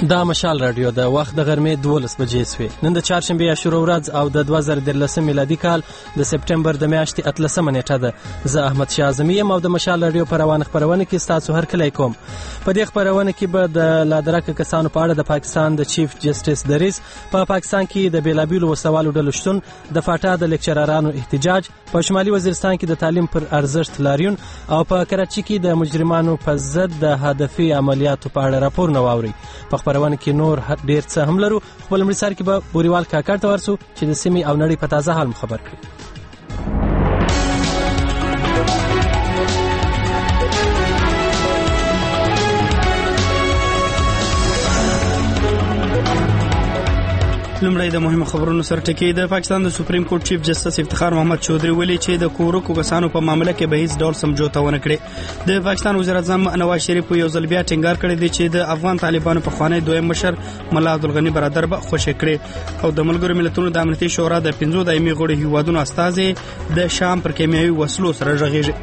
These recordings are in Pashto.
دا مشال رادیو د وخت د غرمې 12 بجې سوې. نن د چهارشنبې عاشورا ورځ او د 2013 میلادي کال د سپټمبر د میاشتې 13 نیټه ده. زه احمد شاه اعظمي یم او د مشال رادیو په روانه خپرونه کې ستاسو هرکلی کوم. په دې خپرونه کې به د لادرکه کسانو په اړه د پاکستان د چیف جسټس دریځ، په پاکستان کې د بیلابیلو وسوالو ډلو شتون، د فاټا د لیکچرارانو احتجاج، په شمالي وزیرستان کې د تعلیم پر ارزښت لاریون او په کراچي کې د مجرمانو په ضد د هدفي عملیاتو په اړه راپورونه واوري. په خپرونه کې نور ډیر څه هم لرو. خپل لومړي سر کې به بوریوال کاکړ ته ورسو چې د سیمې او نړۍ په تازه حال خبر کړي. لمړی د مهمو خبرونو سره ټکی. د پاکستان د سپریم کورټ چیف جسټس افتخار محمد چودھری ویلي چې د کورکو کسانو په معاملې کې به هیڅ ډول سمجھوته ونه کړي. د پاکستان وزیر اعظم نواز شریف یو ځل بیا ټینګار کړی دی چې د افغان طالبانو په خوانی دویم مشر ملا عبدالغنی برادر به خوشی کړي او د ملګرو ملتونو د امنیتي شورا د 15 دایمي غړو هیوادونو استازي د شام پر کیمیاوي وسلو سره غږیږي.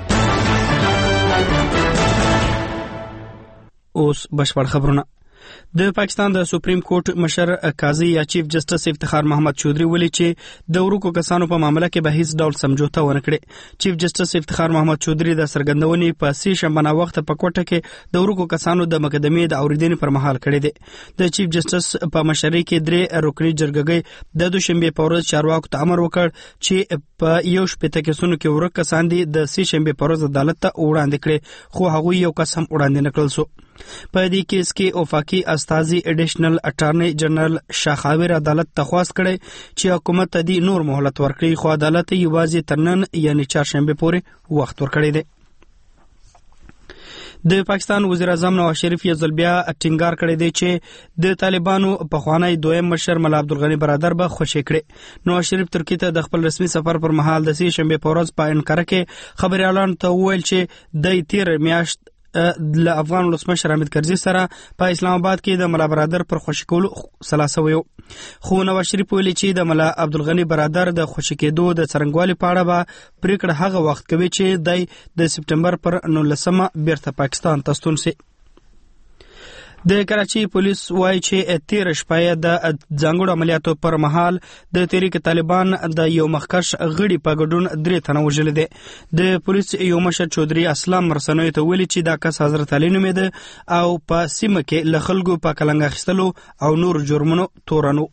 اوس بشپړ خبرونه. د پاکستان د سپریم کورټ مشر قاضي یا چیف جسټس افتخار محمد چودھری ویلي چې د ورکو کسانو په معاملې کې به هیڅ ډول سمجھوته ونه کړي. چیف جسټس افتخار محمد چودھری د سرګندونې په سې شنبه وخت په کوټه کې د ورکو کسانو د مقدمې د اوریدنې پر مهال کړی دی. د چیف جسټس په مشرۍ کې 3 رکنی جرګې د دوشنبه په ورځ چارواکو ته امر وکړ چې په یو شپږ کسونو کې ورک کسان دي د سې شنبه په ورځ عدالت ته وړاندې کړي، خو هغه یو کس هم وړاندې نکړل سو. په دې کیس کې وفاقي استازي اډیشنل اټارنی جنرال شاخاویر عدالت ته خواست کړي چې حکومت ته دی نور مهلت ورکړي، خو عدالت یوازې تر نن یعنی چهارشنبه پورې وخت ورکړی دی. د پاکستان وزیر اعظم نواز شریف یو ځل بیا ټینګار کړی دی چې د طالبانو په خوانی دویم مشر ملا عبدالغنی برادر به خوشی کړي. نواز شریف ترکیه ته د خپل رسمي سفر پر مهال د سې شنبه په ورځ په انقره کې خبريالانو ته وویل چې د تیر میاشت له افغان ولسمشر حامد کرزي سره په اسلام آباد کې د ملا برادر پر خوشی کولو سلاسه ویو. خو نواز شریف ویلي چې د ملا عبدالغنی برادر د خوشی کېدو د څرنګوالي په اړه به پریکړه هغه وخت کوي چې د سپټمبر پر 19 بیرته پاکستان ته ستون شي. د کراچي پولیس وایي چې تیر شپه د ځانګړو عملیاتو پر مهال د تحریک طالبان د یو مخکش غړي په ګډون 3 تنه وژل دي. د پولیس یو مشر چودھری اسلام مرسنوي ته ویلي چې دا کس حضرت علي نومې ده او په سیمه کې له خلکو په کلنګ اخیستلو او نور جرمونو تورنو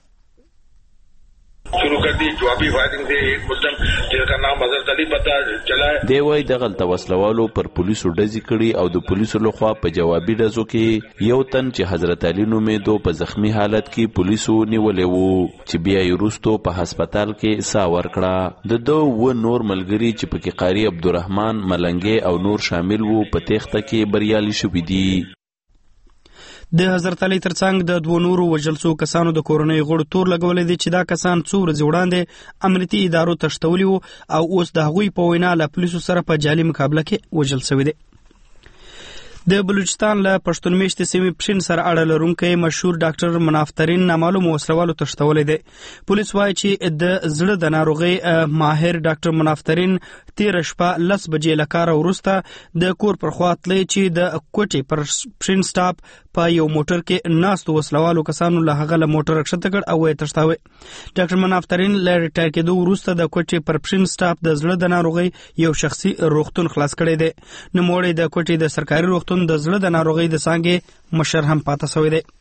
شروع کر دی. جوابی فائرنگ سے ایک مسلم جس کا نام حضرت علی پتہ چلا ہے. دی وای دغه توسلوالو پر پولیسو ډزې کړي او د پولیسو لخوا په جوابي ډزو کې یو تن چې حضرت علی نومې دو په زخمی حالت کې پولیسو نیولې وو چې بیا یې وروستو په هسپتال کې ساه ورکړه. د دوه نور ملګري چې پکې قاری عبدالرحمن ملنګي او نور شامل وو په تېښته کې بریالي شوي دي. د حضرت علي ترڅنګ د 2 نورو وژل شوو کسانو د کورنۍ غړو تور لګولې دي چې دا کسان څو ورځې وړاندې امنیتي ادارو تښتولي وو او اوس د هغوی په وینا له پولیسو سره په جعلي مقابله کې وژل شوي دي. د بلوچستان له پښتون میشتې سیمې پښین سره اړه لرونکی مشهور ډاکټر منافترین نامعلوم وسلوالو تښتولی دی. پولیس وایي چې د زړه د ناروغۍ ماهر ډاکټر منافترین تیر شپه 10 بجې له کاره وروسته د کور پر خوا تلی چې د کوټې پر پښین سټاپ په یو موټر کې ناستو وسلوالو کسانو له هغه له موټر ښکته کړ او یې تښتاوه. ډاکټر منافترین له ریټایر کېدو وروسته د کوټې پر پښین سټاپ د زړه د ناروغۍ یو شخصي روغتون خلاص کړی دی. نوموړی د کوټې د سرکاري روغتون د زړه د ناروغۍ د څانګې مشر هم پاتې شوی دی.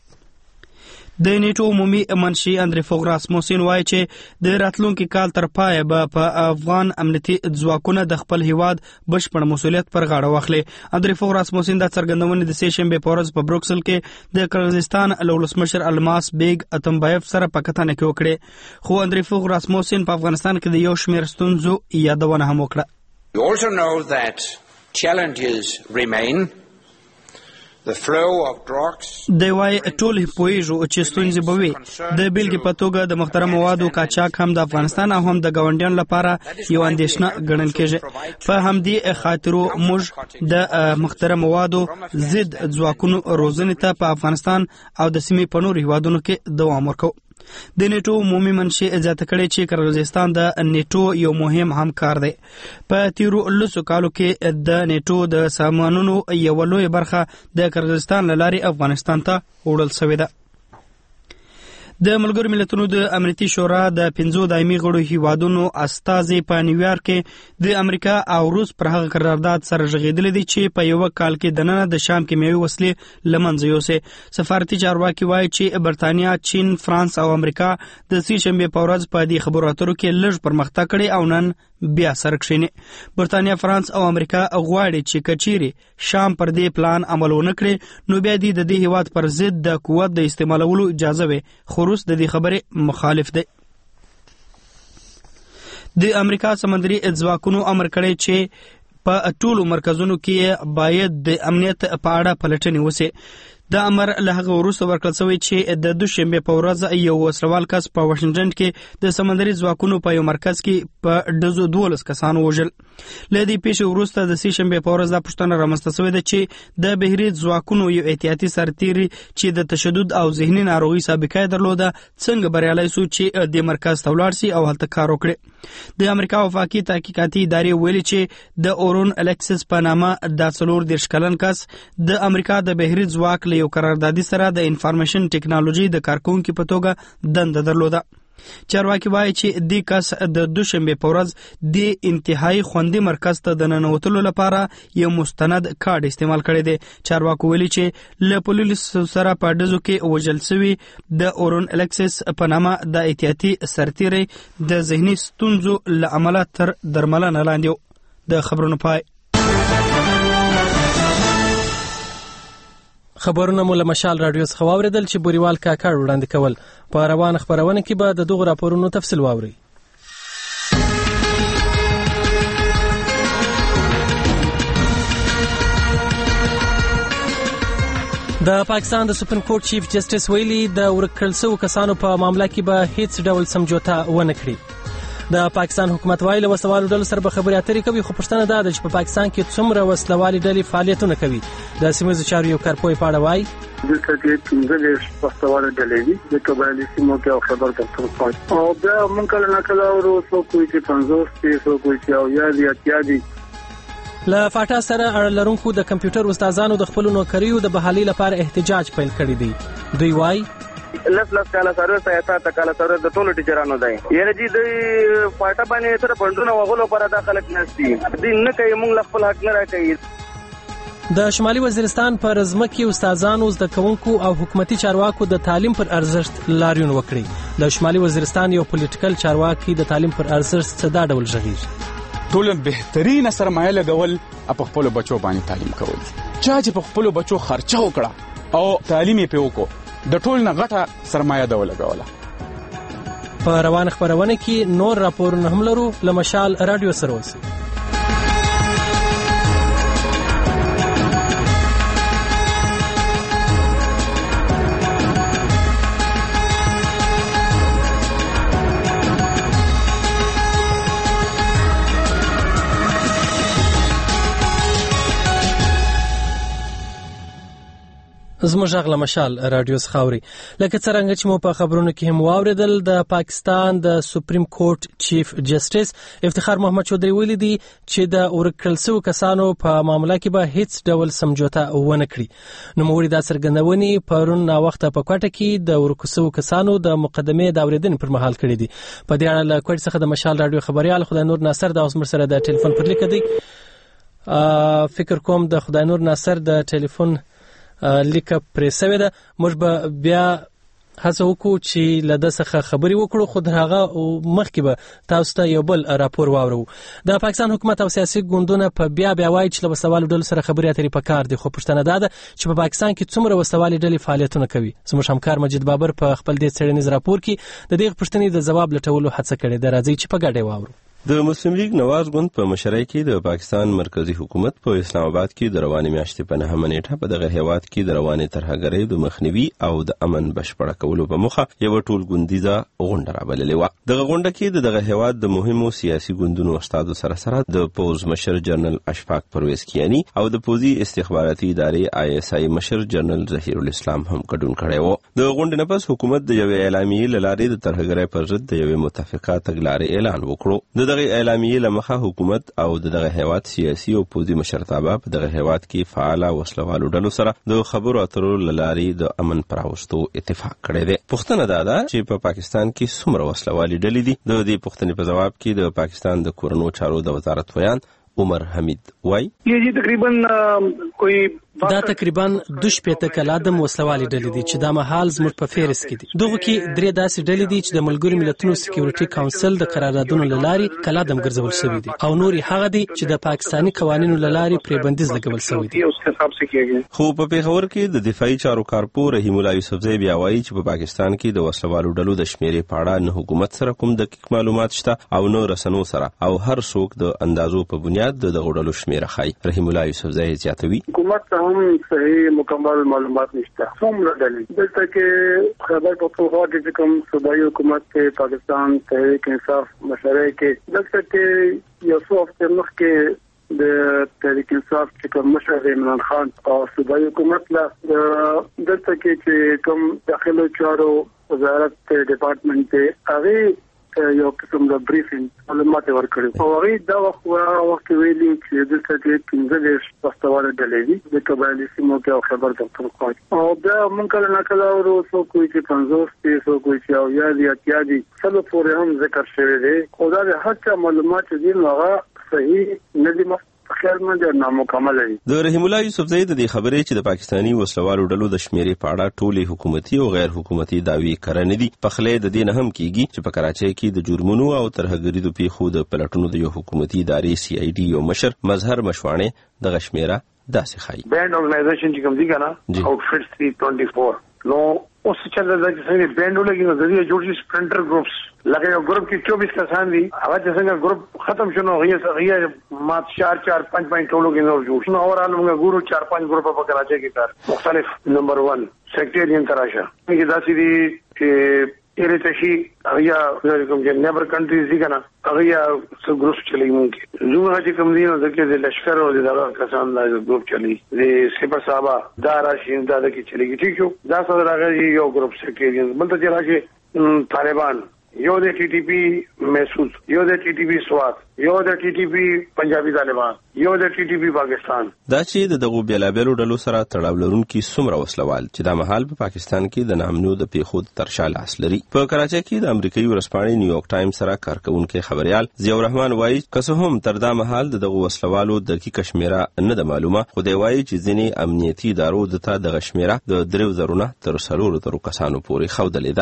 د نیټو عمومي منشي اندریفوغ راسموسین وایي چې د راتلونکي کال تر پایه به په افغان امنیتي ځواکونه د خپل هیواد بشپړ مسؤلیت پر غاړه واخلي. اندریفوغ راسموسین د څرګندونې د سې شنبې په ورځ په بروکسل کې د قرغیزستان له ولسمشر الماس بیگ اتمبایف سره په کتنه کې وکړي. خو اندریفوغ راسموسین په افغانستان کې د یو شمېر ستونزو یادونه هم وکړه. We also know that challenges remain. The flow of drugs. دی وای ټول پوهیږو چې ستونزې به وي. د بیلګې په توګه د مختره موادو قاچاق هم د افغانستان او هم د ګاونډیانو لپاره یو اندېښنه ګڼل کېږي. په همدې خاطرو موږ د مختره موادو ضد ځواکونو روزنې ته په افغانستان او د سیمې په نورو هیوادونو کې دوام ورکوو. د نیټو عمومي منشي زیاته کړې چې قرغیزستان د نیټو یو مهم همکار دی. په تیرو 10 کالو کې د نیټو د سامانونو یو لوی برخه د قرغیزستان له لارې افغانستان ته وړل شوې ده. د ملګرو ملتونو د امنیتي شورا د 5 دایمي غړو هیوادونو استازي په نیویارک کې د امریکا او روس پر هغه قرارداد سره ژغېدلي دي چې په یو کال کې دننه د شام کیمیاوي وسلې لمنځه یوسي. سفارتي چارواکي وایي چې برتانیا، چین، فرانس او امریکا د سې شنبې په ورځ په دې خبرو اترو کې لږ پرمختګ کړی او نن بیا سره کښیني. برتانیا، فرانس او امریکا غواړي چې کچيري شام پر دې پلان عمل ونه کړي نو بیا د دې هیواد پر ضد د قوت د استعمالولو اجازه وي. خو روس د دې خبرې مخالف دی. د امریکا سمندري ځواکونو امر کړی چې په ټولو مرکزونو کې باید د امنیت په اړه پلټنې وشي. د امر له هغه وروسته ورکړل شوی چې د دوشنبه په ورځ یو وسلوال کس په واشنگټن کې د سمندري ځواکونو په یو مرکز کې په ډزو 12 کسانو وژل. له دې پیښې وروسته د سې شنبه په ورځ د پښتنه رامنځته شوې ده چې د بهري ځواکونو یو احتیاطي سرتیری چې د تشدد او ذهني ناروغي سابقه درلوده څنګه بریالي شو چې د مرکز ته ولاړ شي او هلته کار وکړي. د امریکا وفاقي تحقیقاتي ادارې ویلي چې د اورون الکسس په نامه د 40 کلن کس د امریکا د بهري ځواک له یو قراردادي سره د انفارمیشن ټیکنالوژي د کارکونکو په توګه دنده درلوده. چارواکي وایي چې د کس د دوشنبه په ورځ د انتهایی خوندي مرکز ته د ننوتلو لپاره یو مستند کارت استعمال کړی دی. چارواکو ویلي چې له پولیسو سره په ډزو کې وژل شوی د اورون الکسس په نامه د احتیاطي سرتیری د ذهني ستونزو له امله تر درملنه لاندې و. د خبرونو پای. خبرونه مو له مشال رادیو څخه واوریدل چې بوریوال کاکړ وړاندې کول. په روان خبرونه کې به د دغو راپورونو تفصیل واورئ. د پاکستان د سپریم کورټ چیف جسټس ویلي د ورکړل شوو کسانو په معاملې کې به هیڅ ډول سمجوته ونه کړي. د پاکستان حکومت وایي له وسلوالو ډلو سره به خبرې اترې کوي، خو پوښتنه دا ده چې په پاکستان کې څومره وسلوالې ډلې فعالیتونه کوي. د سیمهییزو چارو یو کارپوه په اړه وایي دلته کې 15 وسلوالې ډلې دي د قبایلي سیمو کې خبر درته او بیا موږ کله نه کله ورو څو کوی چې 50 څو کوی چې او یا دي. له فاټا سره اړه لرونکو د کمپیوټر استادانو د خپل نوکریو د بحالي لپاره احتجاج پیل کړی دی. دوی وایي لس کاله سره سیاست کاله سره د ټولو ټیچرانو دی یره جی د پټه باندې تر بندونه وغولو پر د خلک نشي دین نه کوي موږ خپل حق نه راکړي. د شمالي وزیرستان پر ځمکې استادانو زده کوونکو او حکومتي چارواکو د تعلیم پر ارزښت لاریون وکړي. د شمالي وزیرستان یو پولیټیکل چارواکي د تعلیم پر ارزښت څه دا ډول ژغوري. ټول بهترین سرمایه لګول په خپل بچو باندې تعلیم کول. چې په خپل بچو خرچه وکړه او تعلیم یې په د ټول نه غټه سرمایه ده ولګوله. په روان خبرونه کې نور راپورونه هم لرو. له مشال رادیو سره اوسئ. زموږ غږ له مشال رادیو څخه اوري. لکه څرنګه چې مو په خبرونو کې هم واوریدل، د پاکستان د سپریم کورټ چیف جسټس افتخار محمد چودھری ویلي دي چې د ورکړل شوو کسانو په معاملې کې به هیڅ ډول سمجوته ونه کړي. نوموړي دا څرګندونې پرون ناوخته په کوټه کې د ورکړل شوو کسانو د مقدمې د اوریدنې پر مهال کړې دي. په دې اړه له کوټ څخه د مشال رادیو خبريال خدای نور ناصر د اوس مر سره د ټلیفون پر لیک دی. فکر کوم د خدای نور ناصر د ټلیفون لیکه پرې سوې ده. موږ به بیا هڅه وکړو چې له ده څخه خبرې وکړو، خو د هغه مخکې به تاسو ته یو بل راپور واورو. د پاکستان حکومت او سیاسي ګوندونه په بیا وایي چې له وسلوالو ډلو سره خبرې اترې پکار دي، خو پوښتنه دا ده چې په پاکستان کې څومره وسلوالې ډلې فعالیتونه کوي. زموږ همکار مجید بابر په خپل دې څېړنیز راپور کې د دې پوښتنې د ځواب لټولو هڅه کړې ده. راځئ چې په ګډه واورو. د مسلم لیگ نواز ګوند په مشرۍ کې د پاکستان مرکزی حکومت په اسلام آباد کې د روانې میاشتې په 9 نیټه په دغه هیواد کې د روانې ترهګرۍ د مخنیوي او د امن بشپړه کولو په موخه یو ټول ګوندیزه غونډه رابللې و. دغه غونډه کې د دغه هیواد د مهمو سیاسي ګوندونو استادو سره د پوز مشر جنرال اشفاق پرویز کیانی او د پوزي استخباراتي ادارې ISI مشر جنرال ظهیر الاسلام هم ګډون کړی و. د غونډې نه پس حکومت د یو اعلامیې لارې د ترهګرۍ پر ضد د یو متفقه تګلارې اعلان وکړو. دغه اعلامیې لمخه حکومت او دغه هیواد سیاسي او پوزي مشرتابه په دغه هیواد کې فعال وسلوالو ډلو سره د خبرو اترو لارې د امن پراوستو اتفاق کړی دی. پوښتنه دا ده چې په پاکستان کې څومره وسلوالي ډلې دي. د دې پوښتنې په جواب کې د پاکستان د کورنو چارو د وزارت ویان عمر حمید وای دا تقریبا 2 کلادم وسلوالي ډلې دي چې دا مهال زموږ په فهرست کې دي. دغه کې 3 داسې ډلې دي چې د ملګرو ملتونو سکیورټي کونسل د قراردادونو لارې کلادم ګرځول شوی دي او نور هغه دي چې د پاکستاني قوانینو لارې پرې بندیز لګول شوی دي. خو په پیښور کې د دفاعي چارو کارپو رحیم الله یوسفزی بیا وایي چې په پاکستان کې د وسلوالو ډلو د شمیرې په اړه نه حکومت سره کوم دقیق معلومات شته او نه رسنو سره او هر څوک د اندازو په بنیاد د دغه ډلو شمیره خای. رحیم الله یوسفزی زیاتوي حکومت هم صحیح مکمل معلومات نشته. څومره ډلې دلته کې خبر پښتونخوا کې کوم صوبایي حکومت کې پاکستان تحریک انصاف مشرۍ کې دلته کې یو څو هفته مخکې د تحریک انصاف چې کوم مشر عمران خان او صوبایي حکومت لا دلته کې چې کوم داخلي چارو وزارت ډپارټمنټ ته هغه یو قسم د بریفینګ معلومات ورکړي او هغه دا وخت ویلي چې دلته کې 15 پښتوانه ډلې دي د قبایلی سیمو کې او خبر درکړم او دا مونږ نه کله ورو کوئی چې 50 کوئی چې او یا دي څلو پورې هم ذکر شوی دی او دا هڅه معلومات دي هغه صحیح نه دي د رحیم الله یوسفزی د دې خبرې چې د پاکستاني وسلوالو ډلو د شمیرې په اړه ټولې حکومتي او غیر حکومتي دعوی کړنې دي. په خله د دې نه هم کیږي چې په کراچۍ کې د جرمونو او ترهګرۍ د پیښو د پلټونو د یو حکومتي ادارې CID یو مشر مظهر مشوانه د غشمیره داسې خای بینډ اورګنایزیشن چې کوم دي کنه آوټفټس 324 نو اوس چې د څنګه بینډ ولګي نو د دې جوړ سپرنټر گروپس لکه یو ګروپ کې 24 کسان دي هغه څنګه ګروپ ختم شونه غي مات 4-5 ټولو کې نور جوړ شنو اورال موږ ګورو 4-5 ګروپ په کراچۍ کې کار مختلف نمبر 1 سیکریټریان تراشه کې داسې دي چې ایرتشي هغه کوم چې نیبر کنټریز دي کنه هغه څو ګروپ چلی مونږ زموږ چې کوم دي نو دغه د لشکر او دغه کسان دا ګروپ چلی د سپه صاحب دا راشین دا کې چلیږي ٹھیک شو دا سره راغلی یو ګروپ سیکریټریان بلته چې راځي طالبان یو د TTP محسوس یو د TTP سوات یو د TTP پنجابي طالبان یو د TTP پاکستان دا چې دغه بیلابېلو ډلو سره تړاو لرونکي څومره وسلوال چې د مهال په پاکستان کې د نامنو د پیښو ترشال اصلري. په کراچۍ کې د امریکایي ورځپاڼې نیویارک ټایمز سره کارکونکو خبريال ضیاء الرحمن وایي که هم تر دا مهال دغه وسلوالو دقیق شمیره نه د معلومه خو دی وایي چې ځینې امنیتي ادارو د تا د شمیره د 3,000 نه تر 4,000 کسانو پورې خودلې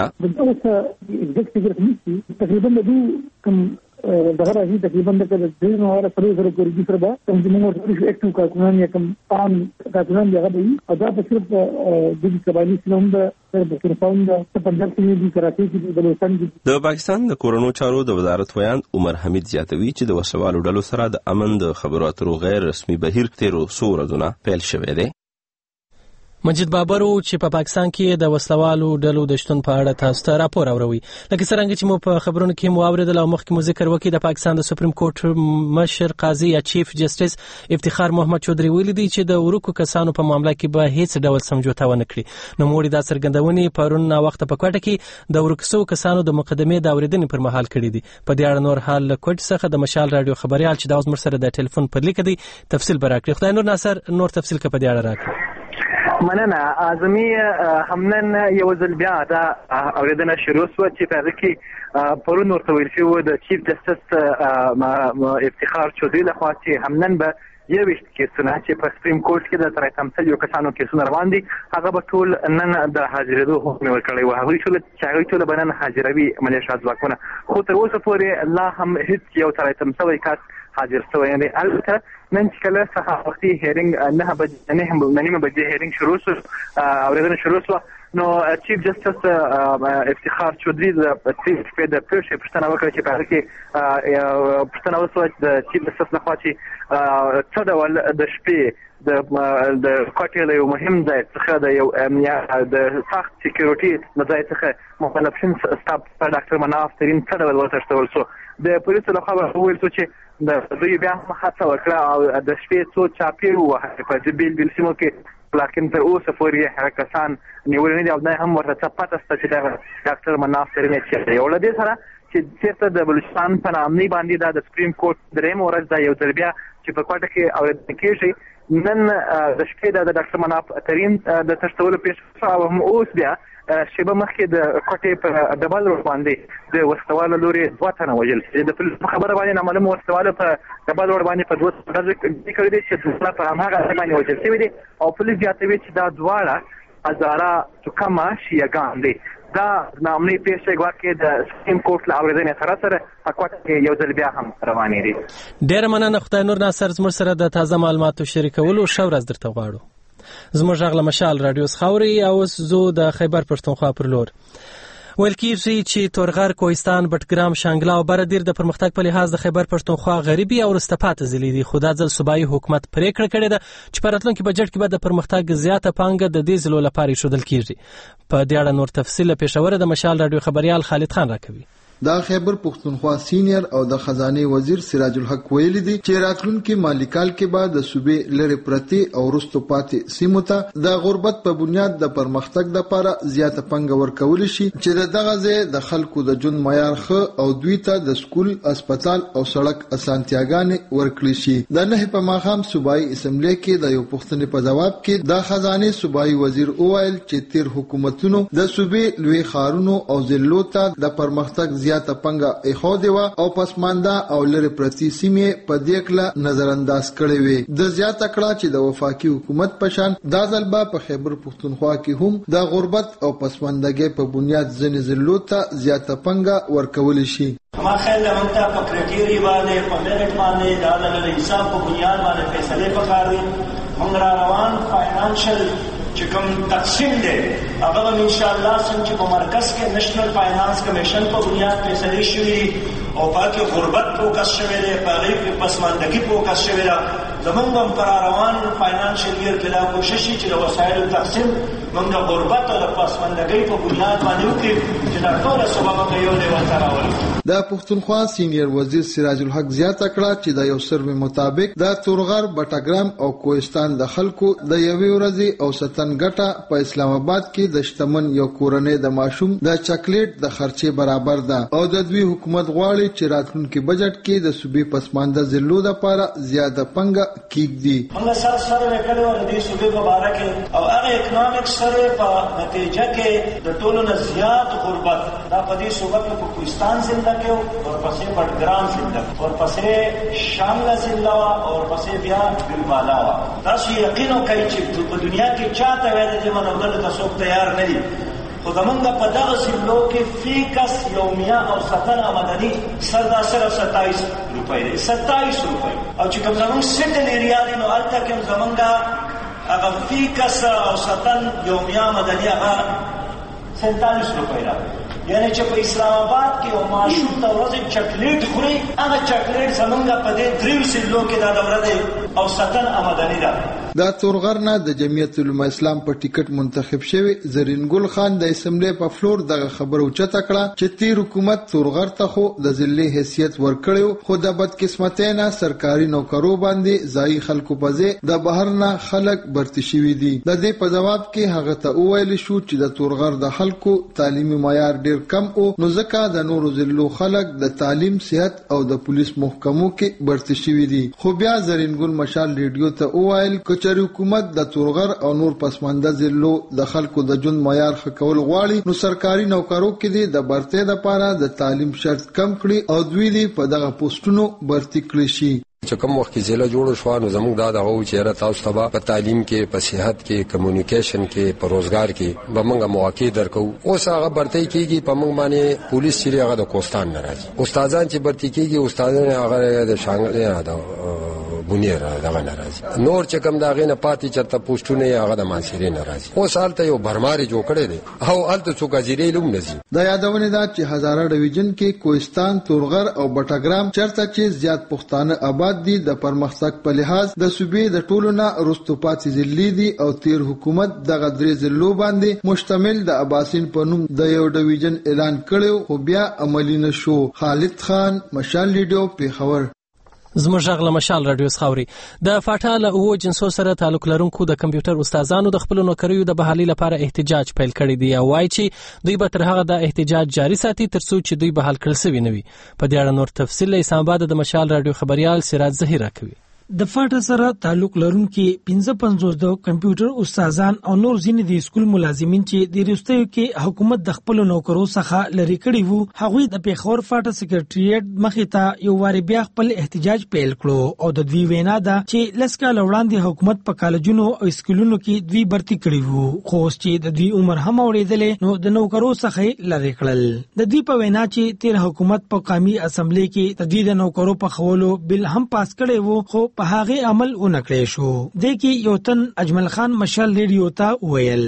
ده. تقریبا د کوم دغه راځي تقریبا د دې نو اور سره سره کوي سره دا کوم چې موږ ورته اکټیو کارکونان یا کوم عام کارکونان دی هغه دی او دا په صرف د قبایلی سیمو د پاکستان د پنجاب کې د کراچۍ کې د بلوچستان د پاکستان د کورونو چارو د وزارت ویان عمر حمید زیاتوي چې د وسلوالو ډلو سره د امن د خبرو اترو غیر رسمي بهیر تیرو سورزونه پیل شوې ده. مجید بابر چې په پاکستان کې د وسلوالو ډلو د شتون په اړه تاسو ته راپور اوروي لکه څنګه چې مو په خبرونو کې مو اوریدل او مخکې مو ذکر وکړ د پاکستان د سپریم کورټ مشر قاضي یا چیف جسټس افتخار محمد چودري ویلي دی چې د ورکو کسانو په معاملې کې به هیڅ ډول سمجوته ونه کړي. نو موري دا څرګندونې پرون وخت په کوټه کې د ورکسو کسانو د مقدمې د اوریدنې پر مهال کړې دي. په دې اړه نور حال کوټ څخه د مشال رادیو خبريال چې د اوس مر سره د ټلیفون پر لیک دی تفصیل براکړي. خدای نور ناصر نور تفصیل په دې اړه راکړي. مننه اعظمي همنن یو ځل بیا دا اوریدنه شروع شو چې په هغه کې پرون ورته ویل شو د چیف جسټس افتخار چودري لخوا چې همنن به یو وخت کې سنا چې په سپریم کورټ کې د ترې تمثيل یو کسانو کې سن روان دي هغه به ټول نن د حاضرېدو حکم ورکړی و هغه ټول بنن حاضروي ملیشیا ځواکونه خو تر اوسه پورې الله هم هیڅ یو ترې تمثيل کس حاضر شوی دی. البته نن چې کله سهار وختي هیرینګ 9:30 بجې هیرینګ شروع شو، اورېدنه شروع شوه، نو چیف جسټس افتخار چودري د شپې د پیښې پوښتنه وکړه چې په هغه کې پوښتنه وشوه د چیف جسټس لخوا چې څه ډول د شپې د کوټې له یو مهم ځای څخه د یو د سخت سکیورټي له ځای څخه مختلف سټاف ډاکټر مناف ترین څه ډول وتښتول شو. د پولیسو لخوا وویل شو چې د دوی بیا هم هڅه وکړه او د شپې څو چاپېر ووهل په بېل سیمو کې، لکن تر اوسه پورې هغه کسان نیولي نه دي او دا هم ورته څه پته شته چې دغه ډاکټر مناف ترین چېرته دی. او له دې سره چې چېرته د بلوچستان په نامنۍ باندې دا د سپریم کورټ درېیمه ورځ دا یو ځل بیا چې په کوټه کې اورېدنه کېږي، نن د شپې د ډاکټر مناف ترین د تښتولو پیښه شوه او هم اوس بیا شیبه مخکې د کوټې په ډبل روډ باندې د وسلوالو لوري 2 تنه وژل شوي. د پولیسو په خبره باندې نامعلومه وسلوالو په ډبل روډ باندې په 2 ډزې کړي دي چې دوه په هماغه ځای باندې وژل شوي دي او پولیس زیاتوي چې دا دواړه هزاره چکمه شیعګان دي. دا نامنۍ پیښه ګواکې د سپریم کورټ له اورېدنې سره په کوټه کې یو ځل بیا هم روانې دي. ډېره مننه خدای نور ناصر، زموږ سره د تازه معلوماتو شریکولو. ښه ورځ درته غواړو. زموږ غږ له مشال رادیو خاوري او اوس زه د خیبر پښتونخوا پر لور. ویل کېږي چې تورغر، کوهستان، بټګرام، شانګله او بردیر د پرمختګ په لحاظ د خیبر پښتونخوا غریبي او وروسته پاتې ضلعې دي، خو دا ځل صوبایي حکومت پرېکړه کړې ده چې په راتلونکي بجټ کې به د پرمختګ زیاته پانګه د دې ضلعو لپاره ایښودل کېږي. په دې اړه نور تفصیل له پېښوره د مشال رادیو خبریال خالد خان راکوي. دا خیبر پښتونخوا سینیئر او د خزانه وزیر سراج الحق ویل دي چې راتلونکي مالی کال کې بعد د صوبې لری پرتی او رستو پاتې سیمو ته د غربت په بنیاد د پرمختګ لپاره زیاته پنګ ورکول شي چې دغه ځای د خلکو د ژوند معیار ښه او دوی ته د سکول، هسپتال او سړک اسانتیاګانې ورکړي شي. د نه په ماښام صوبایي اسمبلی کې د یو پوښتنې په جواب کې د خزانه صوبایي وزیر وویل چې تیر حکومتونو د صوبې لوی ښارونو او ضلعو ته د پرمختګ زیاته پنګه ایښودې وه او پسمانده او لرې پرتې سیمې په دې کله نظر انداز کړې وې. د زیاته کړه چې د وفاقي حکومت په شان دا ځل به په خیبر پښتونخوا کې هم د غربت او پسماندګۍ په بنیاد ځینې ضلعو ته زیاته پنګه ورکول شي. ما خیال ده موږ ته په کرایټیریا باندې په میرټ باندې د عدالت حساب په بنیاد باندې فیصلې پکار دي. موږ را روان فاینانشل چې کوم تقسیم دی هغه به انشاءالله څنګه چې په مرکز کې نېشنل فاینانس کمیشن په بنیاد فیصلې شوي او پاکه غربت فوکس شوی دی، په هغې کې پسماندګي فوکس شوی ده. زمونږ هم پر روان فاینانشل ایئر کې دا کوشش چې د وسایلو تقسیم موږ د غربت او د پسماندګۍ په بنیاد باندې وکړو چې دا ټوله صوبه موږ یو ډول ته راولو. د پښتونخوا سینیئر وزیر سراج الحق زیاته کړه چې د یو سروې مطابق د تورغر، بټګرام او کوهستان د خلکو د یوې ورځې او ستن ګټه په اسلام آباد کې د شتمن یو کورنۍ د ماشوم د چاکلیټ د خرچې برابر ده او د دوی حکومت غواړي چې راتلونکي بجټ کې د صوبې پسمانده ضلعو لپاره زیاته پنګه کېږدي. موږ سره کړی و د دې صوبې په باره کې او هغه اکنامکس سره په نتیجه کې د ټولو نه زیات غربت دا په دې صوبه کې په کوهستان ضلع کې ورپسې بټګرام ضلع ورپسې شانګله ضلع او ورپسې بیا بلبالا وه. تاسو یقین وکړئ چې په دنیا کې چاته وایي د دې منولو ته څوک تیار نه دي، خو زمونږ په دغه ضلعو کې فی کس یومیه او سطن آمدني سردا صرف 27 روپۍ دی، 27 روپۍ. او چې کوم زمونږ سیټل ایریا دی نو هلته کې هم زمونږ هغه فی کس او سطن یومیه آمدني هغه 47 روپۍ ده. یعنی چې په اسلام آباد کې یو ماشوم ته ورځې چاکلیټ خوري، هغه چاکلیټ زمونږ په دې 3 ضلعو کې دا د ورځې او سطن آمدني ده. د تورغر نه د جمعیت علماء اسلام په ټیکټ منتخب شوی زرین ګل خان د اسمبلی په فلور دغه خبره اوچته کړه چې تیر حکومت تورغر ته خو د ضلعي حیثیت ورکړیو، خو د بدقسمتۍ نه سرکاري نوکرو باندې ځایي خلکو په ځای د بهر نه خلک برتي شوي دي. د دې په جواب کې هغه ته وویل شو چې د تورغر د خلکو تعلیمي معیار ډیر کم او نو ځکه د نورو ضلعو خلک د تعلیم، صحت او د پولیس محکمو کې برتي شوي دي. خو بیا زرین ګل مشال ریډیو ته وویل چې حکومت د تورغر او نور پسمانده ضلعو د خلکو د ژوند معیار ښه کول غواړي نو سرکاري نوکرو کې دي د برتۍ لپاره د تعلیم شرط کم کړي او دوی دې په دغه پوسټونو برتي کړي شي. چې کوم وخت کې ضلع جوړ شو نو زموږ دا دغه چې را تاسو ته په تعلیم کې، په صحت کې، کمیونیکیشن کې، په روزګار کې به موږ مواقع درکو. اوس هغه برتۍ کېږي په موږ باندې پولیس چې هغه د کوستان ناراضي، استادان چې برتۍ کېږي استادان هغه د شانګل د بنیر دغه ناراضي، نور چې کوم دا غینه پاتې چرته پوسټونه هغه د ماسيري ناراضي. اوس حالت یو برماري جوړ کړي دي او حالت څوک اجرې لوم نزي. دا یادونه ده چې هزاره ډیویژن کې کوهستان، تورغر او بټګرام چرته چې زیات پښتانه آباد دي د پرمختګ په لحاظ د صوبې د ټولو نه وروسته پاتې ضلع دي او تیر حکومت دغه درې ضلعو باندې مشتمل د اباسین په نوم د یو ډیویژن اعلان کړو خو بیا عملی نشو. خالد خان، مشال ریډیو، پیښور. زموږ غږ مشال رادیو خاوري. د فاټا له اوو جنسو سره تعلق لرونکو د کمپیوټر استادانو د خپل نوکریو د بحالي لپاره احتجاج پیل کړی دی او وايي چې دوی به تر هغه د احتجاج جاري ساتي ترڅو چې دوی بحال کړل شوي نه وي. په دې اړه نور تفصیل له اسلام آباد د مشال رادیو خبريال سراج زهیر راکوي. د فاټا سره تعلق لرونکي 55 د کمپیوټر استادان او نور ځینې د سکول ملازمین چې د ریاستیو کې حکومت د خپل نوکرو څخه لری کړی وو، هغوی د پیښور فاټا سکریټریټ مخې ته یو واری بیا خپل احتجاج پیل کړو او د دوی وینا ده چې لسکه لوړاندې حکومت په کالجونو او سکولونو کې دوی برتي کړی وو، خو چې د دوی عمر هم اوریدلې نو د نوکرو څخه لری کړل. د دوی په وینا چې تیر حکومت په قومي اسمبلی کې د دوی د نوکرو په خولو بل هم پاس کړی وو خو په هغه عمل ونکړې شو. د کې یو تن اجمل خان مشال ریډیو ته ویل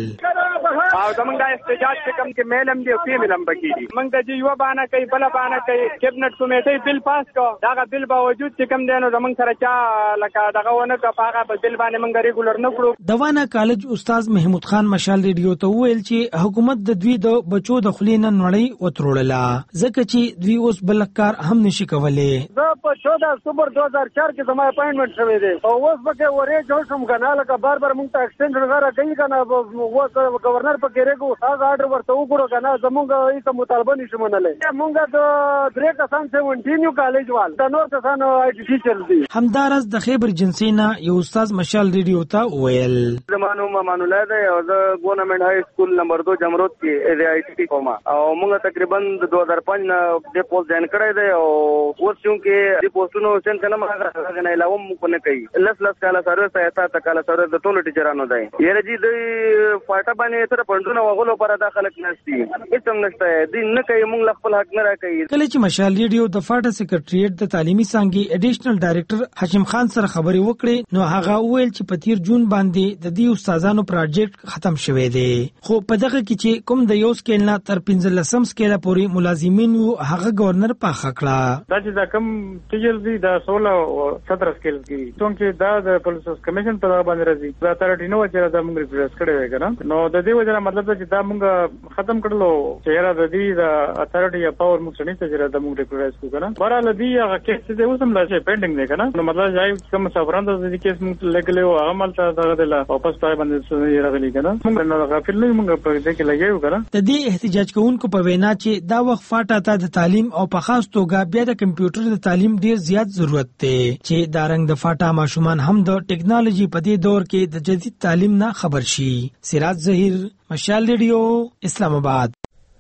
او زمونږ د احتجاج چې کوم کې میلم دی او فیملم بکیږي، موږ د یو باندې کوي بل باندې کوي کیبنټ کمیټې بل پاس کو، دا بل باوجود چې کوم دی نو زمونږ سره چا لکه دغه ونه کا پاغه په بل باندې موږ ریګولر نه کړو. دوانه کالج استاد محمود خان مشال ریډیو ته ویل چې حکومت د دوی د بچو د خلینه نړۍ وترولله ځکه چې دوی اوس بل کار هم نشي کولای. زه په 14 اکتوبر 2004 کې زما اپاینټمنټ شوی دی او اوس پکې ورې جوړ شوم کنه لکه بار بار موږ ته ایکسټنډ غره کوي کنه و گورنر په کېرګو هغه آرډر ورته وګورو کنه زمونږ هیڅ مطالبه نشو منلای. موږ د درې کسان 17 کالج وال د نور کسانو آی ټي ټیچر دي. همدارس د خیبر جنسینا یو استاد مشال ریډیو ته ویل زمانو امان الله دی او د ګورنمنت های سکول نمبر 2 جمرود کې د آی ټي ټی کومه او موږ تقریبا 2005 نه د پوسټ جوائن کړی دی او اوس چې د پوسټونو څنګه کلمه هغه نه علاوه مو نه کوي لس کاله سروس ایتا تا کاله سروس د ټولو ټیچرانو دی. یره جی د فاټا باندې تر پندونه وغلو پر دا خلک نشي هیڅ هم نشته دي نه کوي موږ خپل حق نه راکړي. کله چې مشال ریډیو د فاټا سکریټریټ د تعلیمي څانګې اډیشنل ډایریکټر حشیم خان سره خبرې وکړې نو هغه ویل چې په تیر جون باندې د دې استادانو پروجیکټ ختم شوی دی خو په دغه کې چې کوم د یو سکیل نه تر 15 سکیل پورې ملازمین وو هغه گورنر پاخه کړه. دا چې دا کم ټیچر دي دا 16 او 17 سکیل کې څنګه دا د پولیس کمیشن په باندې راځي دا تر ټینو چې دا موږ ریپریس کړی وای کنه نو د دې وجه مطلب چې دا موږ ختم کړلو چې را د دې د اتھارټي یا پاور موږ څنګه چې دا موږ ریپریس کو کنه برابر لدی هغه کیس چې اوسم لا چې پینډینګ دی کنه نو مطلب ځای کوم سفران د دې کیس موږ لګلې او هغه مال ته دغه د واپس پای باندې راغلی کنه موږ نه غافل نه موږ په دې کې لګیو کنه. د دې احتجاج کوونکو په وینا چې دا وخت فاټا ته د تعلیم او په خاص توګه بیا د کمپیوټر د تعلیم ډیر زیات ضرورت دی چې دا رنګ د فاټا ماشومان هم د ټیکنالوژي په دې دور کې د جدید تعلیم نه خبر شي. سراج زهیر، مشال ریډیو، اسلام آباد.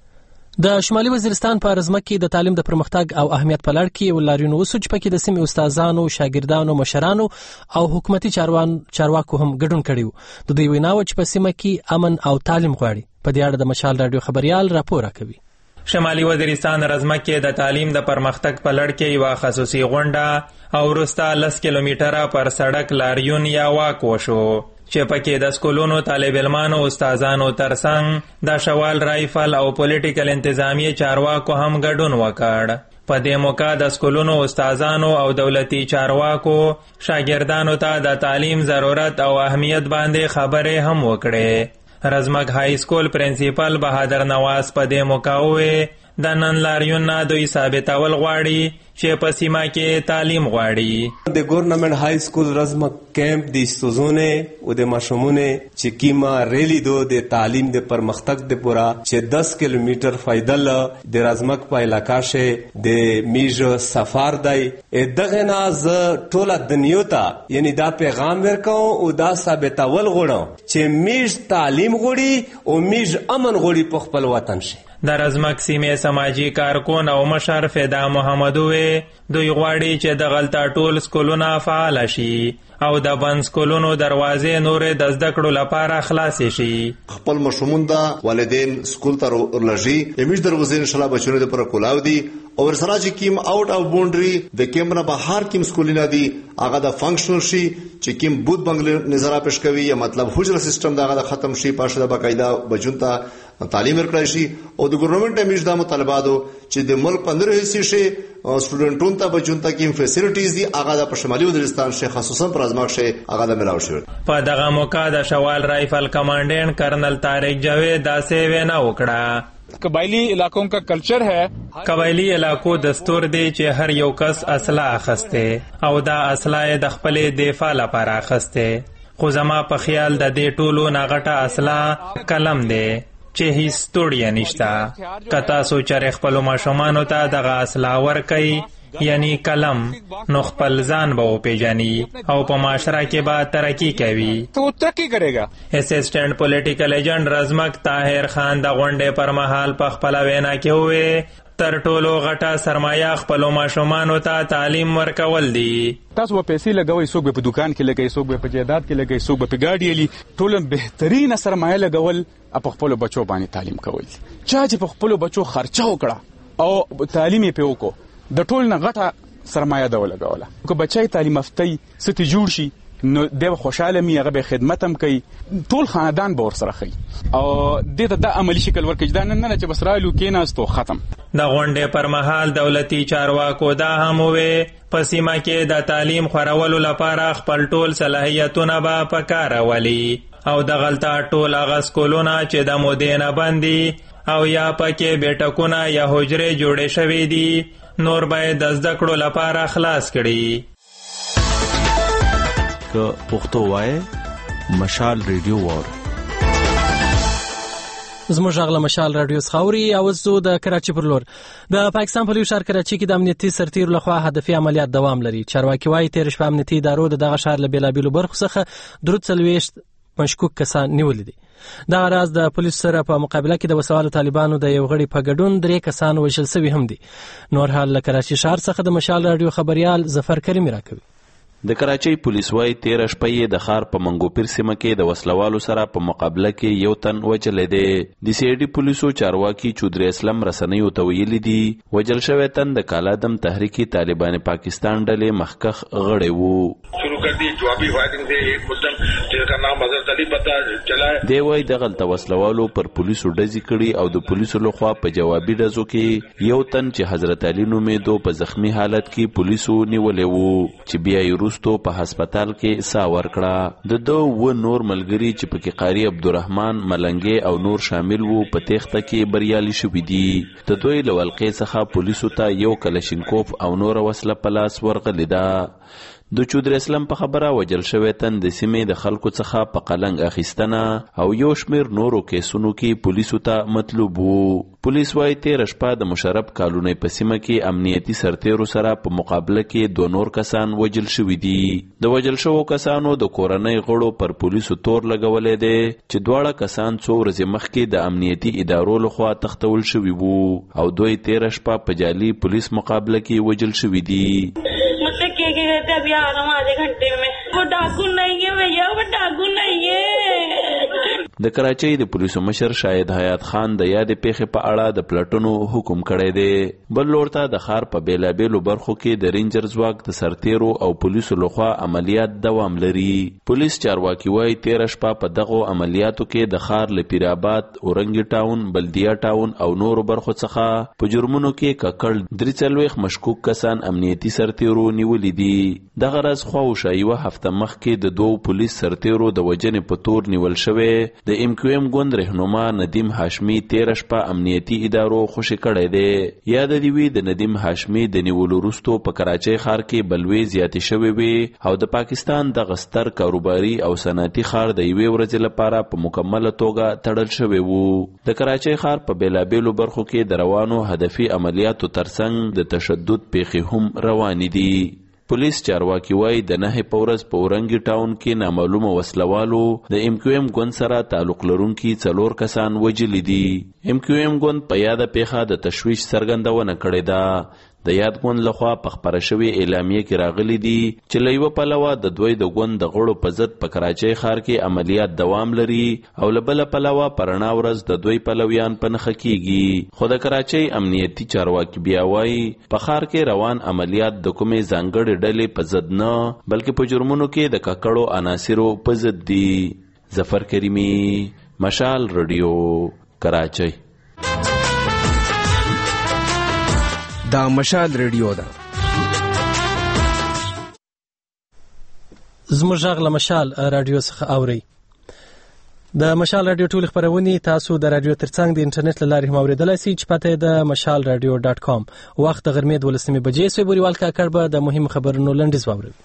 د شمالي وزیرستان په ارزمه کې د تعلیم د پرمختګ او اهمیت په لړ کې ولارینو وسوچ پکې د سیمې استادانو، شاګردانو، مشرانو او حکومتي چارواکو هم ګډون کړیو. د دوی وینا و چې په سیمه کې امن او تعلیم غواړي. په دې اړه د مشال رادیو خبريال راپور راکوي. شمالي وزیرستان ارزمه کې د تعلیم د پرمختګ په لړ کې یو خصوصي غونډه او وروسته 10 کیلومتره پر سړک لاریون یا واک وشو چې پکې د سکولونو طالب علمانو، استادانو ترڅنګ د شوال رایفل او پولیټیکل انتظامیه چارواکو هم ګډون وکړ. په دې موقع د سکولونو استادانو او دولتي چارواکو شاګردانو ته د تعلیم ضرورت او اهمیت باندې خبرې هم وکړې. رزمک های سکول پرنسپل بهادر نواز په دې موقع وویل د نن لاریون نه دوی ثابتول غواړي چې په سیمه کې تعلیم غواړي. د ګورنمنت های سکول رزمک کیمپ د استوزونه او د ماشومونه چې کیما ریلی دو د تعلیم د پرمختګ د پورا چې 10 کیلومتر فایدل د رزمک په علاقہ شه د میج سفر دی دغه ناز ټوله دنیا ته یعنی دا پیغام ورکاو او دا ثابتول غواړم چې میج تعلیم غواړي او میج امن غواړي په خپل وطن شه. د رزمک سیمې سماجی کارکون او مشر فدا محمد وې دوی غواړي چې د غلطه ټول سکولونه فعال شي او د بند سکولونو دروازې نورې د زده کړو لپاره خلاصې شي. خپل مشمون دا والدین سکول ته ورلږي امیش دروازې ان شاء الله بچونه د پر کولاو دي او ورسره چې کیم آوټ اف باونډري د کیمره بهر کیم سکولونه دي هغه د فنکشنل شي چې کیم بود بنگلې نظر پېښ کوي یا مطلب حجره سیستم دا د ختم شي پاشه د باقاعده بچونتا تعلیم ورکړی شي او د ګورنمنت امیش دا مطالباتو چې د ملک 15 حصے شي سټوډنټونو ته بچونتا کیم فیسیلیټیز دي هغه د شمالي وزیرستان شي خصوصا پر ازماک شي هغه د ملاو شي. په دغه موقع د شوال رائفل کمانډنټ کرنل طارق جاوید داسې وینا وکړه. قبائلی علاقوں کا کلچر ہے. قبائلی علاقو دستور دی چې هر یو کس اسلحه اخسته او دا اسلحه د خپل دفاع لپاره اخسته. خو زما په خیال د دې ټولو ناغټه اسلحه قلم دی چې هیڅ توړیا نشته. که تاسو چېرې خپلو ماشومانو ته دغه اسلحه ورکئ یعنی قلم نو خپل ځان به وپیژني او په معاشره کې به ترقی کوي. تو ترقی کرے گا. اسسټنټ پولیټیکل ایجنټ رزمک طاهر خان د غونډې پر مهال په خپله وینا کې وویل تر ټولو غټه سرمایه خپلو ماشومانو ته تعلیم ورکول دي. تاسو په پیسې لګوي، څوک به په دکان کې لګوي، څوک به په جیداد کې لګوي، څوک به په ګاډي لي. ټول بهترین سرمایه لګول په خپل بچو باندې تعلیم کول. چا چې په خپل بچو خرچه وکړه او تعلیم یې په وکړو د ټول نه غټه سرمایه ده ولګوله. که بچای تعلیم یافته ستې جوړ شي نو د خوشاله می هغه به خدمت هم کوي، ټول خاندان به ورسره خي او د ته د عملی شکل ورکړي. دا نه چې بس رالو کېناستو ختم. د غونډې پر مهال دولتي چارواکو دا هم وویل په سیمه کې د تعلیم خورولو لپاره خپل ټول صلاحیتونه به په کار راولي او د غلطه ټول هغه سکولونه چې د مودې نه بندي او یا پکې بیټکونه یا حجرې جوړې شوې دي نور باید د زده کړو لپاره خلاص کړي. که پښتو وای مشال ریډیو وار زموږ غږ له مشال رادیو خاوري او زو د کراچي پر لور د پاکستان په لوی ښار کراچي کې د امنیتي سرتیرو لخوا هدفي عملیات دوام لري. چارواکي وايي تیر شپه امنیتي ادارو دغه ښار له بیلابیلو برخو څخه درود 40 مشکوک کسان نیولې دي. دا راز د پولیسو سره په مقابله کې د وسوالو طالبانو د یو غړي په ګډون 3 کسان وژل شوي هم دي. نور حال له کراچي ښار څخه د مشال رادیو خبريال ظفر کریم راکوي. د کراچۍ پولیس وايي 13 شپې د ښار په منګوپیر سیمه کې د وسلوالو سره په مقابله کې یو تن وجلې دی. د سی ډي پولیسو چارواکي چودري اسلام رسنیو ته ویلي دي وجل شوی تن د کالادم تحریکی طالبان پاکستان ډلې مخکخ غړی وو. شروع کړ دي جوابي فایرنګ سے ایک ملزم جسका नाम حضرت علي پتا چلا ہے. دی وايي د غلطه وسلوالو پر پولیسو ډزې کړي او د پولیسو لخوا په جوابي ډزو کې یو تن چې حضرت علي نومې دو په زخمی حالت کې پولیسو نیولې وو چې بیا یې تو په هسپتال کې سا ورکړه. د دو نور ملګری چې پکې قاری عبدالرحمن ملنګي او نور شامل وو په تخته کې بریالي شوي دي. د دوی له ولقې څخه پولیسو ته یو کلشینکوف او نور وسله په لاس ورغلې ده. د چودري اسلام په خبره وجل شوی تن د سیمې د خلکو څخه په قلنګ اخیستنه او یو شمیر نورو کیسونو کې پولیسو ته مطلوب وو. پولیس وايي 13 شپه د مشرب کالونی په سیمه کې امنیتي سرتیرو سره په مقابله کې 2 نور کسان وجل شوي دي. د وجل شوو کسانو د کورنۍ غړو پر پولیسو تور لګولې دي چې دواړه کسان څو ورځې مخکې د امنیتي ادارو لخوا تختول شوي وو او دوی 13 شپه په جعلي پولیس مقابله کې وجل شوي دي. अभी आ रहा हूँ आधे घंटे में. वो डाकू नहीं है भैया, वो डाकू नहीं है. د کراچۍ د پولیسو مشر شاهد حیات خان د یادې پیښې په اړه د پلټنو حکم کړی دی. بل لور ته د ښار په بیلابیلو برخو کې د رینجر ځواک د سرتیرو او پولیسو لخوا عملیات دوام لري. پولیس چارواکي وايي 13 شپه په دغو عملیاتو کې د ښار له پیرآباد، اورنګي ټاون، بلدیه ټاون او نورو برخو څخه په جرمونو کې ککړ 43 مشکوک کسان امنیتي سرتیرو نیولي دي. دغه راز خواوشا یوه هفته مخکې د 2 پولیس سرتیرو د وجنې په تور نیول شوی د ام کیو ام ګوند رهنما ندیم هاشمي 13 شپه امنیتي ادارو خوشي کړی دی. یاد دی وی د ندیم هاشمي د نیولو وروسته په کراچۍ ښار کې بلوي زیاتې شوې وي او د پاکستان د غستر کاروباري او صنعتي ښار د یوې ورځې لپاره په مکمله توګه تړل شوی وو. د کراچۍ ښار په بیلابیلو برخو کې د روانو هدفي عملیاتو ترڅنګ د تشدد پیښې هم روانې دي. پولیس چارواکي وایي د 9 په ورځ په اورنګي ټاون کې نامعلومه وسلوالو د MQM ګوند سره تعلق لرونکي 4 کسان وژلي دي. MQM ګوند په یاده پیښه د تشویش څرګندونه کړې ده. د یاد ګوند لخوا په خبره شوې اعلامیه کې راغلي دي چې له یوه پلوه د دوی د ګوند د غړو په ضد په کراچۍ ښار کې عملیات دوام لري او له بله پلوه په رڼا ورځ د دوی پلویان په نښه کیږي. خو د کراچۍ امنیتي چارواکي بیا وایي په ښار کې روان عملیات د کومې ځانګړې ډلې په ضد نه بلکې په جرمونو کې د ککړو عناصرو په ضد دي. ظفر کریمي، مشال رادیو، کراچۍ. دا مشال ریډیو ده. زموږ غږ له مشال رادیو څخه اورئ. د مشال رادیو ټول خبرونه تاسو د رادیو ترڅنګ د انټرنیټ له لارې هم اوریدلای شئ چې پته د mashalradio.com. وخت د غرمې 12 بجې سوی بوريوال کاکړ به د مهم خبرونو لنډیز واوري.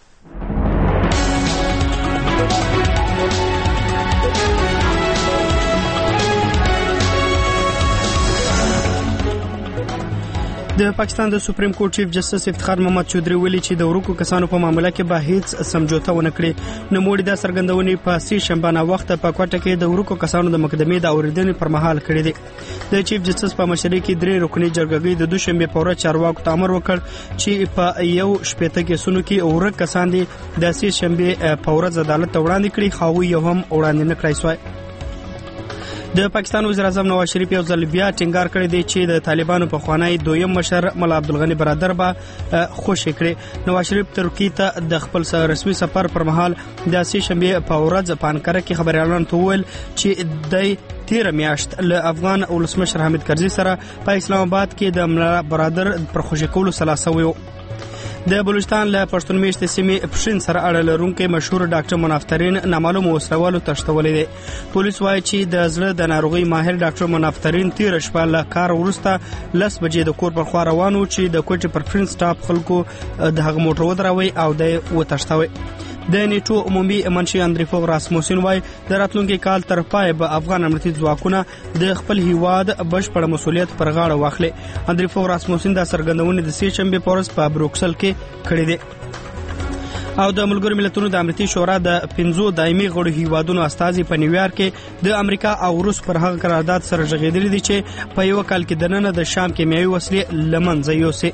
د پاکستان د سپریم کورټ چیف جسټس افتخار محمد چودھری ویلي چې د ورکو کسانو په معاملې کې به هیڅ سمجوته ونه کړي. نو موږ د سرګندونې په سې شنبه وخت په کوټه کې د ورکو کسانو د مقدمې د اوریدنې پر مهال کړی دی. د چیف جسټس په مشرۍ کې 3 رکنی جرګه د دوشنبه په ورځ چارواکو ته امر وکړ چې په یو شپېته کیسونو کې ورک کسان دي د سې شنبه په ورځ عدالت ته وړاندې کړي خو یو هم وړاندې نه کړای شوی. د پاکستان وزیر اعظم نواز شریف یو ځل بیا ټینګار کړی دی چې د طالبانو په خوانی دویم مشر مولا عبدالغنی برادر به خوشی کړي. نواز شریف ترکی ته د خپل رسمي سفر پر مهال د سې شنبه په ورځ په انقره کې خبريالانو ته وویل چې د 13 میاشت له افغان ولسمشر حامد کرزي سره په اسلام آباد کې د مولا برادر پر خوشی کولو سلاسه ویو. د بلوچستان له پښتون میشت سیمې پښین سره اړه لرونکي مشهور ډاکټر منافترین نامعلوم وسلوالو تشتولې دي. پولیس وایي چې د زړه د ناروغي ماهر ډاکټر منافترین 13 شپه له کار وروسته 10 بجې د کور پر خوا روانو چې د کوټې پر پرنس سټاپ خلکو د هغه موټر ودروي او د وتښتوي. د نیټو عمومي منشي اندریفو راسموسین وایي د راتلونکي کال تر پای به افغان امنیتي ځواکونه د خپل هیواد بشپړ مسؤلیت پر غاړه واخلي. اندریفو راسموسین د سرګندونې د سې شنبه په ورځ په بروکسل کې کړې ده. او د ملګرو ملتونو د امنیتي شورا د 15 دایمي غړو هیوادونو استازي په نیویارک کې د امریکا او روس پر هغه قرارداد سره ژغېدلي دي چې په یو کال کې دننه د شام کیمیاوي وسلې لمنځه یوسي.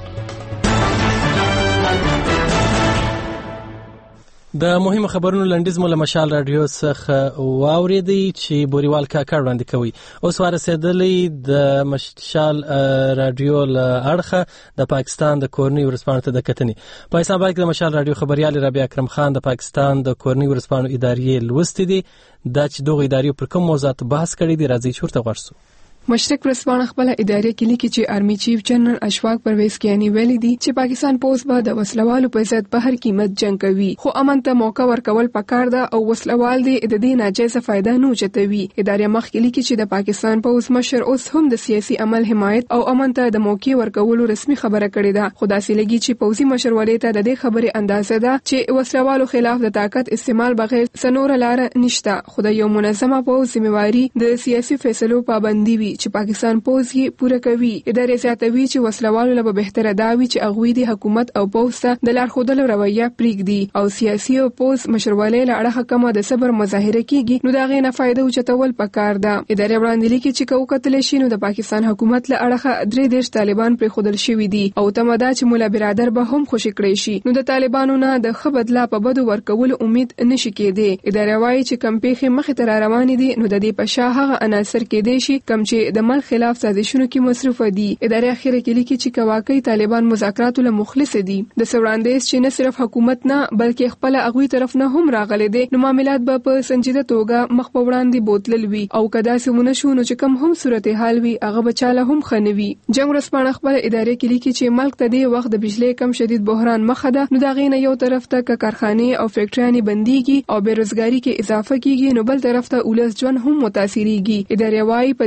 د مهمو خبرونو لنډیز مو له مشال رادیو څخه واوریدي چې بوريوال کاکړ وړاندې کوي. اوس ورسېدلې د مشال رادیو له اړخه د پاکستان د کورنۍ ورسپانو ته د کتنې په اسلام آباد کې د مشال رادیو خبريال ربيع اکرم خان د پاکستان د کورنۍ ورسپانو ادارې لوستې دي د چې دغه ادارې پر کوم موضوعات بحث کړي دي. راځي چورته ورسو. مشرق ورسپانه خپل ادارې کې لیکي چې آرمي چیف جنرال اشفاق پرویز کیانی ویلي دي چې پاکستان پولیس به د وسلوالو په ضد په هر قیمت جنگ کوي خو امن ته موقع ورکول پکار ده او وسلوال دي د دې ناجایزه فائدہ نه چتوي. ادارې مخ کې لیکي چې د پاکستان پولیس مشر اوس هم د سیاسي عمل حمایت او امن ته د موقع ورکولو رسمي خبره کړې ده. خو داسې لګي چې پولیسي مشرولې ته د دې خبرې اندازه ده چې وسلوالو خلاف د طاقت استعمال بغیر سنور لار نشته. خو د یو منظمه پولیس ذمہواری د سیاسي فیصلو پابندي وي چې پاکستان پوز یې پوره کوي. ادارې زیاتوي چې وسلوالو له بهتره داوي چې اغوی د حکومت او پوز ته د لارښودلو رویه پریږدي او سیاسي او پوز مشرولې له اړه کومه د صبر مظاهره کیږي نو دا غي نه فائدہ اوچتول پکار ده. ادارې وړاندې لیکي چې کو قتل شي نو د پاکستان حکومت له اړه 3 طالبان پر خودل شوی دي او تمدا چې مولا برادر به هم خوشی کړی شي نو د طالبانو نه د خبردلا په بدو ورکول امید نشي کېدی. ادارې وايي چې کم پیخي مخ ته روان دي نو د دې په شاه هغه عناصر کېدی شي کم چې د مل خلاف سازشونو کې مصروف دي. ادارې اخیره کې لیکي چې کواکۍ طالبان مذاکراتو له مخلص دي د سوراندیس چې نه صرف حکومت نه بلکې خپل اغوی طرف نه هم راغلي دي نو معاملات به په سنجیده توګه مخ په وړاندې بوتلل وي او کدا سمونه شو نو چې کم هم صورتحال وي هغه بچاله هم خنوي. جنگ رسپانه خپل ادارې کې لیکي چې ملک ته دی وخت د بجلی کم شدید بحران مخه ده نو دا غینه یو طرف ته کارخانه او فیکټریانې بنديږي او بیروزګاری کې اضافه کیږي نو بل طرف ته اولس ژوند هم متاثرېږي. ادارې وايي په دې حالات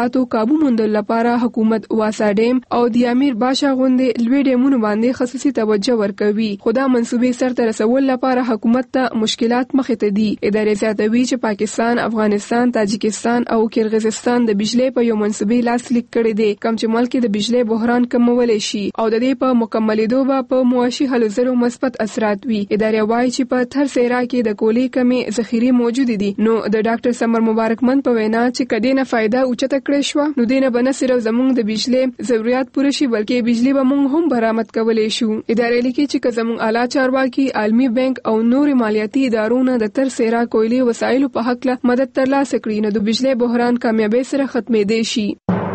حالاتو काबू موندل لپاره حکومت واسا ډیم او د امیر باشا غوندې لوی ډیمونو باندې خصوصي توجه ورکوي. خدا منسوبې سرته رسول لپاره حکومت ته مشکلات مخې ته دي. ادارې زیاتوي چې پاکستان، افغانستان، تاجکستان او کرغیزستان د بجلی په یو منسوبې لاس لیک کړی دی کوم چې ملک د بجلی بحران کمولی شي او د دې په مکملېدو به په معاشي هلو ځلو مثبت اثرات وي. ادارې وایي چې په تر سیرا کې د کولې کمې ذخیرې موجود دي. نو د ډاکټر سمر مبارکمن په وینا چې کدی نه فائدہ اوچته کړې شو نو دینه به نه صرف زموږ د بجلی ضرورت پوره شي بلکې بجلی به موږ هم برآمد کولای شو. ادارې لیکي چې زموږ اعلی چارواکي عالمي بانک او نور مالیاتي ادارونو د تر سیرا کویلي وسایلو په حق له مدد ترلاسه کړي نو د بجلی بحران کامیابی سره ختمېدی شي.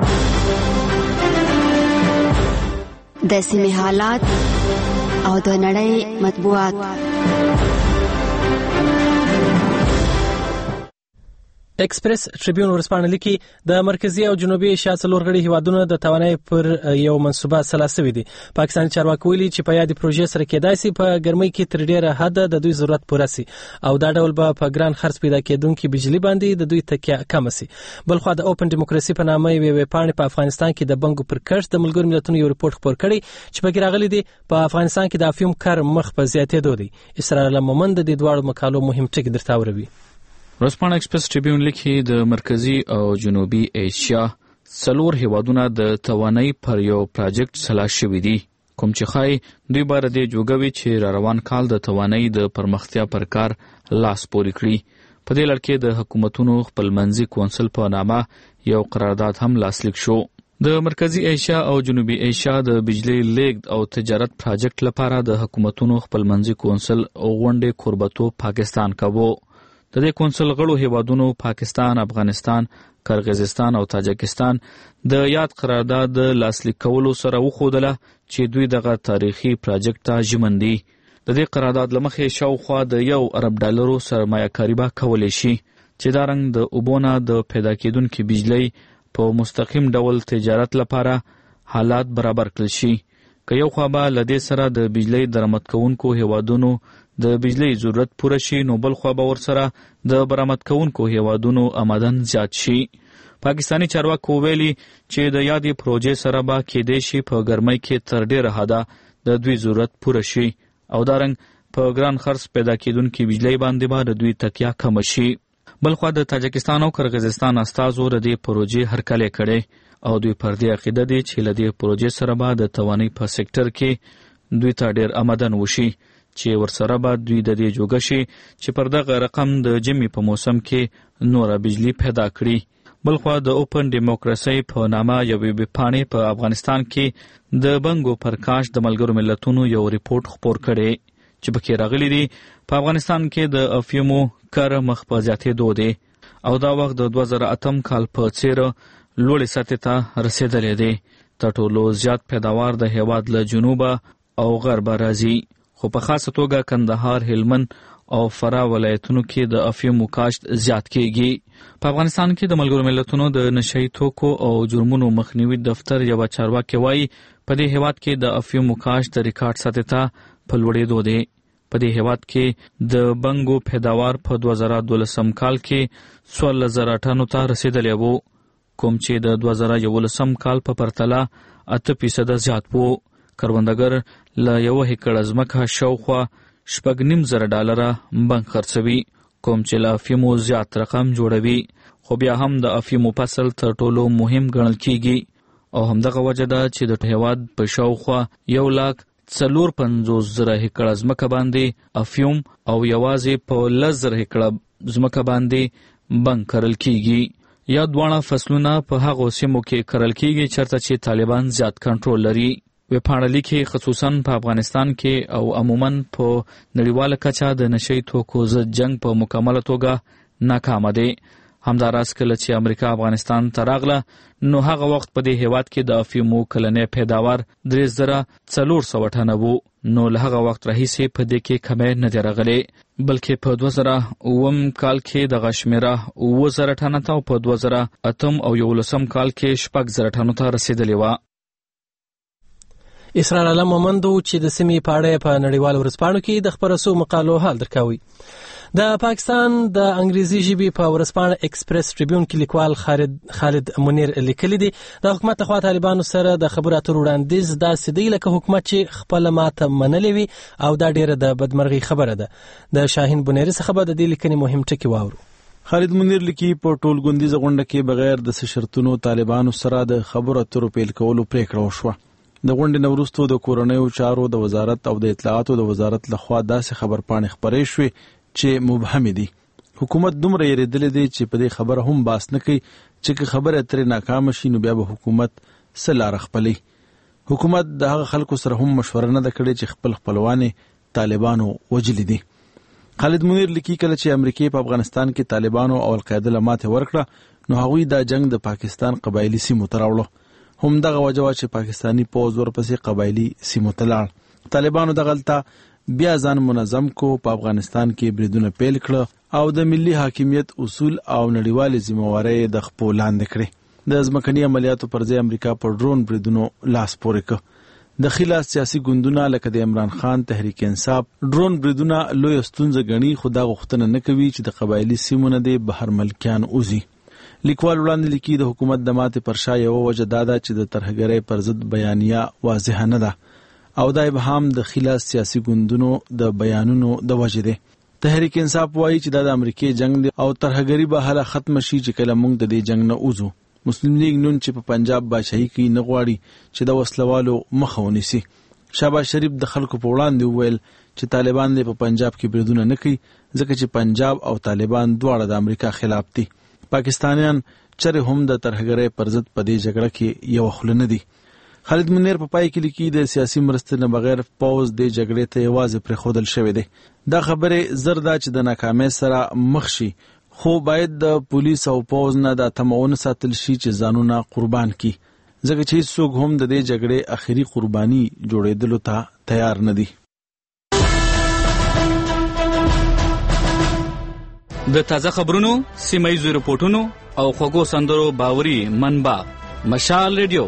د سیمې حالات او د نړۍ مطبوعات. ایکسپریس ټریبیون ورسپانه لیکي د مرکزی او جنوبي ایشیا څلور غړي هیوادونو د توانایي پر یو منصوبه سلاسوي دي. پاکستاني چارواکي ویلي چې په یادې پروژې سره کېدای شي په ګرمۍ کې تر ډیره حد د دوی ضرورت پوره شي او دا ډول به په ګران خرڅ پیدا کېدونکي بجلی باندې د دوی تکیه کم شي. بلخو د اوپن ډیموکراسي په نامه یو ویبپاڼې په افغانستان کې د بنګو پر کښت د ملګرو ملتونو یو ریپورت خپور کړی چې پکې راغلي دي په افغانستان کې د افیوم کار مخ په زیاتېدو دی. اسرائیل مومند د دې دواړو مقالو مهم ټکي درته وروي. ورسپانه ایکسپریس ټریبیون لیکي د مرکزی او جنوبي ایشیا څلور هیوادونه د توانایي پر یو پروجیکټ سلا شوي دي کوم چې خای دوی بار د جوګوي چې روان کال د توانایي د پرمختیا پر کار لاس پوري کړی. په دې لړ کې د حکومتونو خپلمنځي کونسل په نامه یو قرارداد هم لاسلیک شو. د مرکزی ایشیا او جنوبي ایشیا د بجلی لیږد او تجارت پروجیکټ لپاره د حکومتونو خپلمنځي کونسل غونډې کوربتو پاکستان کوو. د دې کونسل غړو هیوادونو پاکستان، افغانستان، کرغیزستان او تاجکستان د یاد قرارداد لاسلیک کولو سره وښودله چې دوی دغه تاریخي پروجیکټ ته ژمن دي. د دې قرارداد له مخې شاوخوا د $1 ارب سرمایه‌کاري به کولی شي چې دا رنګ د اوبو نه د پیدا کېدونکي بجلی په مستقیم ډول تجارت لپاره حالات برابر کړل شي. که یو خوا به له دې سره د بجلی درآمد کوونکو هیوادونو د بجلی ضرورت پوره شي نو بل خوا به ورسره د برآمد کوونکو هیوادونو آمدن زیات شي. پاکستانی چارواکو ویلي چې د یادې پروژې سره به کېدای شي په ګرمۍ کې تر ډیره حده د دوی ضرورت پوره شي او دا رنګ په ګران خرڅ پیدا کېدونکي بجلی باندې به د دوی تکیه کم شي. بلخوا د تاجکستان او کرغیزستان استازو د دې پروژې هرکلی کړی او دوی پر دې عقیده دي چې له دې پروژې سره به د توانایي په سکتر کې دوی ته ډیر آمدن وشي چې ورسره به دوی د دې جوګه شي چې پر دغه رقم د جمی په موسم کې نوره بجلی پیدا کړي. بلخوا د اوپن ډیموکراسي په نامه یو ویبپاڼې په افغانستان کې د بنګو پر کاشت د ملګرو ملتونو یو ریپورت خپور کړی چې پکې راغلي دي په افغانستان کې د افیومو کار مخ په زیاتېدو دی او دا وخت د 2008 کال په څیر لوړې سطحې ته رسېدلی دی. تر ټولو زیات پیداوار د هیواد له جنوبه او غربه راځي خو په خاصه توګه کندهار، هلمند او فراه ولایتونو کې د افیومو کاشت زیات کیږي. په افغانستان کې د ملګرو ملتونو د نشئی توکو او جرمونو مخنیوي دفتر یو چارواکي وایي په دې هیواد کې د افیومو کاشت د ریکارډ سطحې ته په لوړېدو دی. په دې هیواد کې د بنګو پیداوار په 2012 کال کې 16,000 ټنو ته رسیدلی وو کوم چې د 2011 کال په پرتله 8% زیات وو. کروندګر له 1 هکټر ځمکه شاوخوا $6.5 بنک خرڅوي کوم چې له افیومو زیات رقم جوړوي خو بیا هم د افیومو فصل تر ټولو مهم ګڼل کیږي او همدغه وجه ده چې د هیواد په شاوخوا 1,54,000 هکټر ځمکه باندې افیوم او یوازې په 10,000 هکټر ځمکه باندې بنک کرل کیږي. یا دواړه فصلونه په هغو سیمو کې کرل کیږي چېرته چې طالبان زیات کنټرول لري. ویبپاڼه لیکي خصوصا په افغانستان کې او عموما په نړیواله کچه د نشئی توکو ضد جنگ په مکمله توګه ناکامه دی. همداراز کله چې امریکا افغانستان ته راغله نو هغه وخت په دې هیواد کې د افیومو کلنی پیداوار 3,400 ټنه وو نو له هغه وخت راهیسې په دې کې کمی نه دی راغلی بلکې په 2009 کال کې دغه شمیره 7,000 ټنه ته او په 2008 او 2011 کال کې 6,000 ټنو ته رسیدلی وه. اسرار علم مومند چې د سیمې په اړه په نړیوالو ورځپاڼو کې د خبرو سو مقالو حال درکوي. د پاکستان د انګریزي ژبې په ورځپاڼه ایکسپریس ټریبیون کې لیکوال خالد منیر لیکلی دی د حکومت خوا طالبانو سره د خبرو اترو وړاندیز داسې دی لکه حکومت چې خپل ماته منلې وي او دا ډیره د بدمرغي خبره ده. د شاهین بنيري څخه به د دې لیکنې مهم ټکي واورو. خالد منیر لیکي په ټولګوندیزه غونډه کې بغیر د شرطونو طالبانو سره د خبرو اترو پیل کولو پریکړه وشوه. د غونډې نه وروسته د کورنیو چارو د وزارت او د اطلاعاتو د وزارت لخوا داسې خبرپاڼې خپرې شوې چې مبهم دي. حکومت دومره یریدل دي چې په دې خبره هم باس نه کوي چې خبره ترې ناکام شي نو بیا به حکومت سلاره خپلي. حکومت د هغه خلکو سره هم مشوره نه کړي چې خپل خپلوان طالبانو وجلی دي. خالد منیر لیکي کله چې امریکای په افغانستان کې طالبانو او القاعده لماته ورکړه نو هغوی دا جنگ د پاکستان قبایلی سیمو ته راوړو. هم دغه وجه چې پاکستانی پوځ ورپسې قبایلی سیمو ته لاړ. طالبانو دغلته بیا ځان منظم کو په افغانستان کې بریدونه پیل کړه او د ملي حاکمیت اصول او نړیوال ذمہواری د خپل لاندې کړې. د ځمکني عملیاتو پر ځای امریکا پر ډرون بریدونو لاس پورې کړ. د خلاص سیاسي ګوندونه لکه د عمران خان تحریک انصاف ډرون بریدونه لوی ستونزه غني خدا غوښتنه نه کوي چې د قبایلی سیمونه د بهر ملکیان اوزي. لیکوال وړاندې لیکي د حکومت د ماته پر شا یو وجه دادا چې د ترهګرۍ پر ضد بیانیه واضح نه ده او دا ابهام د خلاص سیاسي ګوندونو د بیانونو د وجه ده. تحریک انصاف وایي چې د امریکای جنگ دی او ترهګری به هله ختم شي چې کله موږ د دې جنگ نه اوزو. مسلم لیگ نن چې په پنجاب بادشاہي کې نه غواړي چې د وسلوالو مخه ونیسي. شهباز شریف د خلکو په وړاندې وویل چې طالبان په پنجاب کې بریدونه نه کوي ځکه چې پنجاب او طالبان دواړه د امریکا خلاف دي. پاکستانیان چره هم د ترهګری پر ضد په دې جګړه کې یو خل نه دي. خالد منیر په پای کې لیکي د سیاسي مرستې نه بغیر پوز د جګړې ته یوازې پر خودل شوی دی. دا خبره زردا چې د ناکامۍ سره مخ شي خو باید د پولیس او پوز نه د تمون ساتل شي چې ځانونه قربان کړي ځکه چې څوک هم د دې جګړې اخیری قرباني جوړېدلو ته تیار نه دي. د تازه خبرونو سیمایي رپورټونو او خوږو سندرو باوري منبع مشال ریډیو.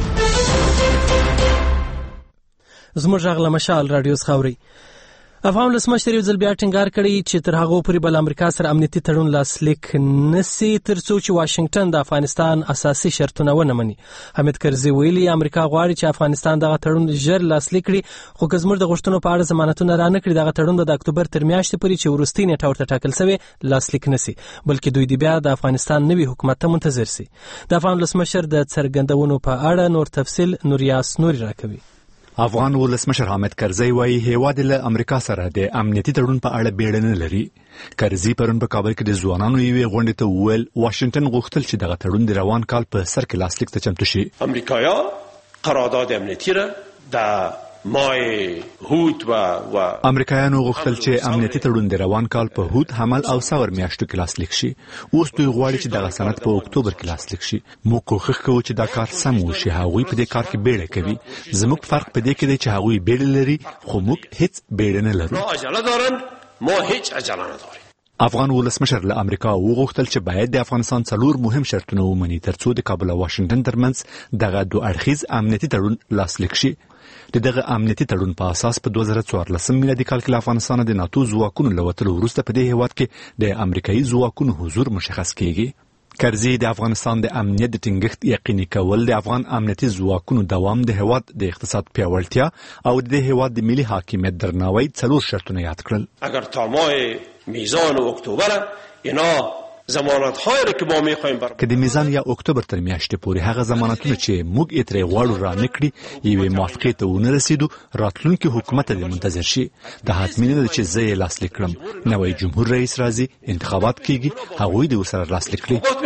زموږ غږ مشال رادیو خاوري. افغان ولسمشر یو ځل بیا ټینګار کړی چې تر هغه پورې بل امریکا سره امنیتي تړون لاسلیک نسی ترڅو چې واشنگټن د افغانستان اساسي شرطونه ونه مني. حمید کرزي ویلي امریکا غواړي چې افغانستان دغه تړون ژر لاسلیک کړي خو که زموږ د غوښتنو په اړه ضمانتونه را نه کړي دغه تړون به د اکتوبر تر میاشتې پورې چې وروستۍ نیټه ورته ټاکل شوې لاسلیک نسی بلکې دوی بیا د افغانستان نوي حکومت ته منتظر سي. د افغان ولسمشر د څرګندونو په اړه نور تفصیل نوریاس نوري راکوي. افغان ولسمشر حامد کرزی وایي هیواد له امریکا سره د امنیتي تړون په اړه بیړنه لري. کرزی پرون په کابل کې د ځوانانو یوې غونډې ته وویل واشنگټن غوښتل چې دغه تړون د روان کال په سر کې لاسلیک ته چمتو شي. امریکایا قرارداد امنیتی را د مای هوت و امریکایانو غوښتل چې امنیتي تړون د روان کال په هوت حمل او ساور میاشتو کې لاسلیک شي. اوس دوی غواړي چې دغه سند په اکتوبر کې لاسلیک شي. موږ کوښښ کوو چې دا کار سم وشي. هغوی په دې کار کې بیړه کوي. زموږ فرق په دې کې دی چې هغوی بیړه لري خو موږ هیڅ بیړه نه لرو. عجله دارن ما هیڅ عجله نداریم. افغان ولسمشر له امریکا وغوښتل چې باید د افغانستان 4 مهم شرطونه ومني ترڅو د کابل او واشنگټن ترمنځ دغه دوه اړخیز امنیتي تړون لاسلیک شي. دغه امنیتي تړون په اساس په 2014 میلادي کال کې افغانستان د ناتو ځواکونو له وتلو وروسته په دې هیواد کې د امریکایي ځواکونو حضور مشخص کیږي. کرزي د افغانستان د امنیت د ټینګښت یقیني کول د افغان امنیتي ځواکونو دوام د هیواد د اقتصاد پیاوړتیا او د هیواد د ملي حاکمیت درناوی 4 شرطونه یاد کړل. اگر تا ماه میزان اکتبر اینا ضمانت‌هایی که ما می‌خوایم که د میزان یا اکتبر تر میاشتې پورې هغه ضمانتونه چې موږ یې ترې غواړو را نه کړي یوې موافقې ته ونه رسیدو راتلونکي حکومت ته منتظر شي. د حتمي نه ده چې زه یې لاسلیک کړم. نوی جمهور رئیس راځي انتخابات کیږي هغوی د ورسره لاسلیک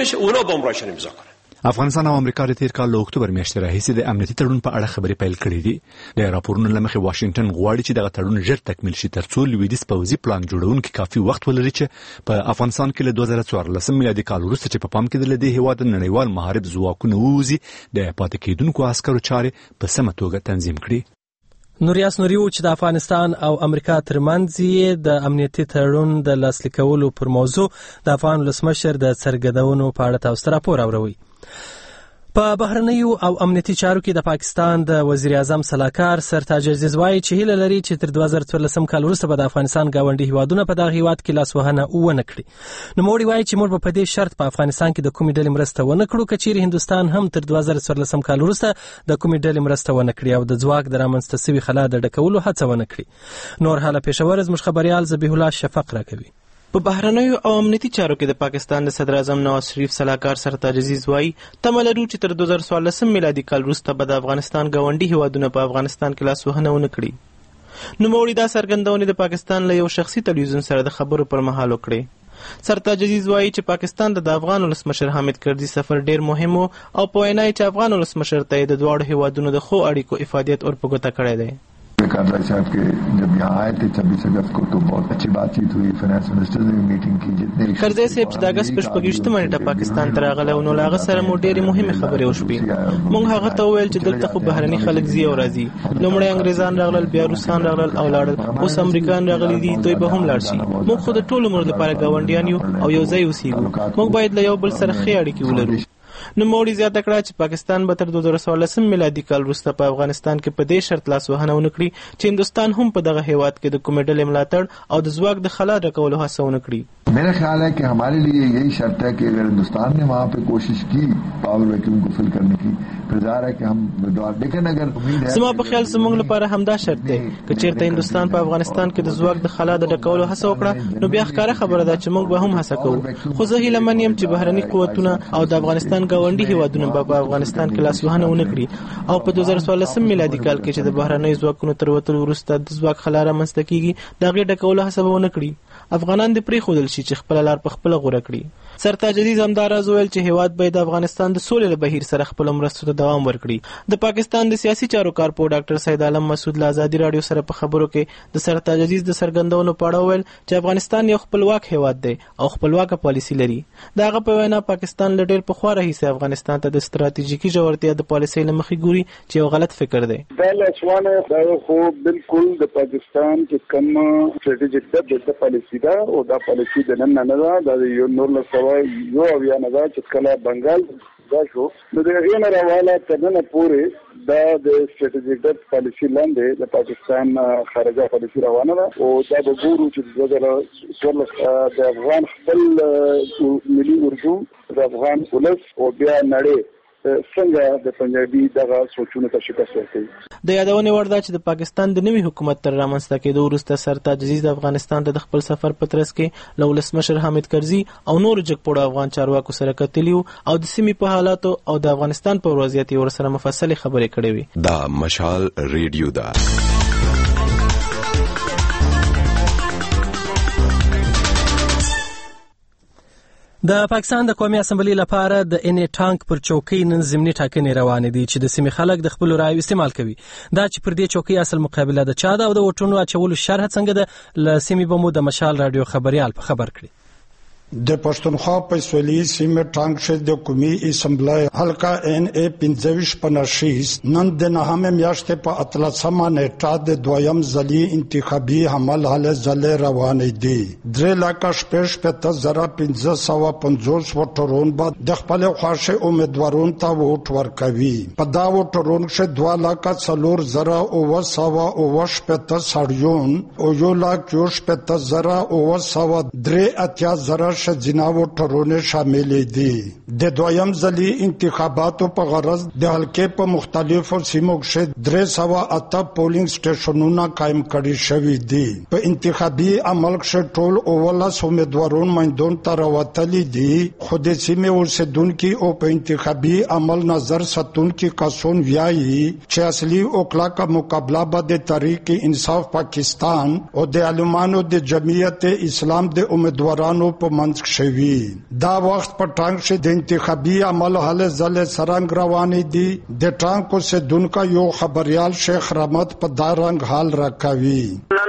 کړي. افغانستان او امریکا د تیر کال له اکتوبر میاشتې راهیسې د امنیتي تړون په اړه خبرې پیل کړې دي. د راپورونو له مخې واشنگټن غواړي چې دغه تړون ژر تکمیل شي ترڅو لویدیځ پوځي پلان جوړونکي کافي وخت ولري چې په افغانستان کې له 2014 میلادي کال وروسته چې په پام کې د دې هیواد نړیوال محارب ځواکونه ووځي د پاتې کېدونکو عسکرو چارې په سمه توګه تنظیم کړي. نوریاس نوریو چې د افغانستان او امریکا ترمنځ د امنیتي تړون د لاسلیکولو پر موضوع د افغان ولسمشر د څرګندونو په اړه تاسو ته راپور اوروي. په بهرنیو او امنیتي چارو کې د پاکستان د وزیر اعظم سلاکار سرتاج عزیز وایي چې هیله لري چې تر 2014 کال وروسته به د افغانستان گاونډي هیوادونه په دغه هیواد کې لاسوهنه ونه کړي. نوموړي وایي چې موږ په دې شرط په افغانستان کې د کومې ډلې مرسته ونه کړو که چیرې هندوستان هم تر 2014 کال وروسته د کومې ډلې مرسته ونه کړي او د ځواک د رامنځته سوي خلا د ډکولو هڅه ونه کړي. نور حاله پېښور زموږ خبريال ذبیح الله شفق راکوي. په بهرنیو او امنیتي چارو کې د پاکستان د صدر اعظم نواز شریف سلاکار سرتاج عزیز وایي تمه لرو چې تر 2014 میلادي کال وروسته به د افغانستان گاونډي هیوادونه په افغانستان کې لاسوهنه ونه کړي. نوموړي دا څرګندونې د پاکستان له یو شخصي تلویزیون سره د خبرو پر مهال وکړې. سرتاج عزیز وایي چې پاکستان د افغان ولسمشر حامد کرزي سفر ډیر مهم او په وینا یې چې افغان ولسمشر ته د دواړو هیوادونو د ښو اړیکو افادیت اور په ګوته کړی دی. करज़ई साहब के जब यहाँ आए थे 26 अगस्त को तो बहुत अच्छी बातचीत हुई. फाइनेंस मिनिस्टर ने मीटिंग की. जितने करज़ई साहब چې د اگست په 28 نیټه پاکستان ته راغله نو لاغه سره مو ډېرې مهمه خبرې وشوې. موږ هغه ته وویل چې دلته خو بهرني خلک زی او راځي. لومړی انګریزان راغلل بیا روسان راغلل او لاړل. اوس امریکایان راغلي دي دوی به هم لاړ شي. موږ خو د ټولو عمر لپاره ګاونډیان یو او یو ځای اوسېږو. موږ باید له یو بل سره ښې اړیکې ولرو. نوموړي زیاته کړه چې پاکستان به تر 2014 میلادي کال وروسته په افغانستان کې په دې شرط لاسوهنه ونه کړي چې هندوستان هم په دغه هیواد کې د کومې ډلې ملاتړ او د ځواک د خلا ډکولو هڅه ونه کړي. मेरा ख्याल है कि हमारे लिए यही शर्त है कि अगर हिंदुस्तान ने वहाँ पे कोशिश की पावर वैक्यूम को फिल करने की फिर ज़ाहिर है कि हम विड्रॉल. लेकिन अगर زما په خیال زموږ لپاره همدا شرط دی که چیرته هندوستان په افغانستان کې د ځواک د خلا د ډکولو هڅه وکړه نو بیا ښکاره خبره ده چې موږ به هم هڅه کوو. خو زه هیله من یم چې بهرني قوتونه او د افغانستان ګاونډي هیوادونه به په افغانستان کې لاسوهنه ونه کړي او په 2014 میلادي کال کې چې د بهرنیو ځواکونو تر وتلو وروسته د ځواک خلا رامنځته کیږي د هغې ډکولو هڅه به ونه کړي. افغانان دې پرېښودل شي چې خپله لار په خپله غوره کړي. سرتاج عزیز همداراز وویل چې هیواد باید د افغانستان د سولې له بهیر سره خپلو مرستو ته دوام ورکړي. د پاکستان د سیاسي چارو کارپو ډاکټر سید عالم مسعود له ازادي راډیو سره په خبرو کې د سرتاج عزیز د څرګندونو په اړه وویل چې افغانستان یو خپلواک هیواد دی او خپلواکه پالیسي لري. د هغه په وینا پاکستان له ډېر پخوا راهیسې افغانستان ته د ستراتیژیکي ژورتیا د پالیسۍ له مخې ګوري چې یو غلط فکر دی. دا لاسوانه دا خو بالکل د پاکستان چې کوم ستراتیژیک د پالیسي دا او دا پالیسي د نن نه ده د یو نور له سوای یو بیا نه دا چې کله بنگال دا شو نو د هغې نه راواله تر ننه پورې دا د ستراتیژیک پالیسي لاندې د پاکستان خارجه پالیسي روانه ده او دا به ګورو چې 2014 د افغان خپل ملي اردو د افغان ولس او بیا نړۍ څنګه د پنجابي دغه سوچونو ته شکست ورکوي. د یادونې وړ ده چې د پاکستان د نوي حکومت تر رامنځته کېدو وروسته سرتاج عزیز د افغانستان ته د خپل سفر په ترڅ کې له ولسمشر حامد کرزي او نورو جګپوړو افغان چارواکو سره کتلي او د سیمې په حالاتو او د افغانستان په وضعیت یې ورسره مفصلې خبرې کړې وې. دا مشال ریډیو ده. د پاکستان د قومي اسمبلی لپاره د انې ټانک پر چوکۍ نن ضمني ټاکنې روانې دي چې د سیمې خلک د خپل رایو استعمال کوي. دا چې پر دې چوکۍ اصل مقابله د چا ده او د وټونو اچولو شرح څنګه ده له سیمې به مو د مشال رادیو خبريال په خبر کړي. د پښتونخوا په سولې سیمه ټانک شه د قومي اسمبلی حلقه ان ای 25 پناشیز نن د نهمه میاشتې په 13 نیټه د دویم ځلي انتخابي عمل حل ځل روانې دي. 3,15,550 وټرون بعد د خپل خواشه امیدوارون ته ووټ ورکوي. په دا وټرون شه 2,00,000 سړیون او 1,00,000 شجناو ټرونه شامل دي. د دویم ځلي انتخاباتو په غرض د حلقې په مختلفو سیمو کې 308 پولینګ سټیشنونه قائم کړي شوي دي. په انتخابي عمل کې ټول 19 امیدوارون میدان ته راوتلي دي. خو د سیمې اوسیدونکو او په انتخابي عمل نظر ساتونکو کسان وایي چې اصلي اوکلاک مقابله به د تحریک انصاف پاکستان او د علمانو د جمعیت اسلام د امیدوارانو په منځ شوی. دا وخت په ټانک شه د انتخابي عمل حل ځل سرنګ روانې دي. د ټانکو سے دونکا یو خبريال شیخ رحمت په دارنګ حال راکوي. نن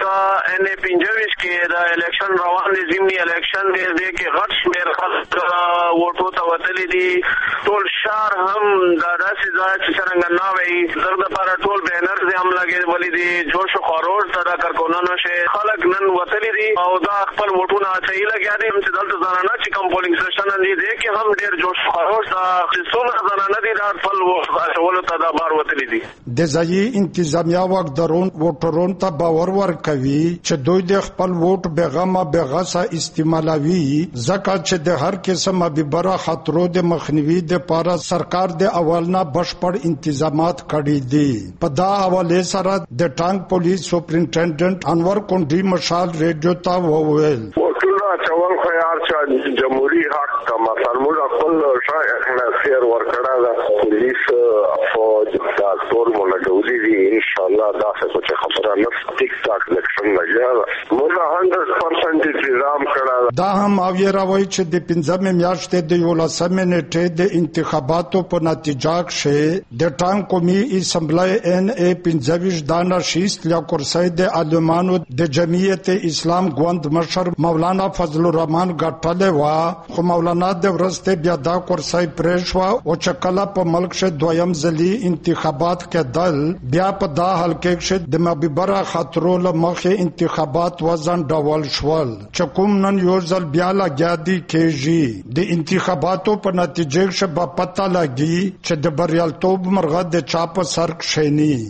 لکه ان 25 کې د الیکشن روان دي، ضمني الیکشن دی کې غټ شمیر خلک ووټو ته وتلي دي. ټول شهر هم دا داسې ځای چې څرنګه نه وي زر د پاره ټول بینر دې هم لګېدلي دي، جوش و خروش سره کارکونانو شي خلک نن وتلي دي او دا خپل ووټونه اچوي لګیا دي. چې دلته زنانه چې کوم پولینګ سټیشن دي دې کې هم ډېر جوش و خروش دا چې څومره زنانه دي دا خپل ووټ اچولو ته دا بار وتلي دي. د ځایي انتظامیه واکداران ووټرونو ته باور ورکوي چې دوی د خپل ووټ بېغمه بېغسه استعمالوي، ځکه چې د هر قسم بېبره خطرو د مخنیوي دپاره سرکار د اول نه بشپړ انتظامات کړي دي. په دا حوالې سره د ټانک پولیس سپرنټنډنټ انور کونډي مشال ریډیو ته وویل چول خو یار چې جمهوریت حق ته مثلا موږ خپل شای خیر ورکړه دا پولیس فوج دا ټول مونږ دي ان شاء الله دا څه چې خبره نه ټیک ټاک الیکشن لګیا موږ 100% انتظام کړه. دا هم اویراوي چې د 15 میاشتې د 11 نیټې د انتخاباتو په نتیجه کې د ټانک قومي اسمبلی ان ای 25 دانه شیست یا کرسي د عالمانو د جمعیت اسلام ګوند مشر مولانا فضل الرحمن ګټلې وا، خو مولانا د ورسته بیا دا کرسي پرېښوا او چې کله په ملک شه دویم ځلي انتخابات کېدل بیا په دا حلقه کې د مببره خطرو له مخې انتخابات وزن ډول شول چې کوم نن یو ځل بیا لګیا دي کېږي. د انتخاباتو په نتیجه کې به پته لګي چې د بریالیتوب مرغه د چا په سر کښېني.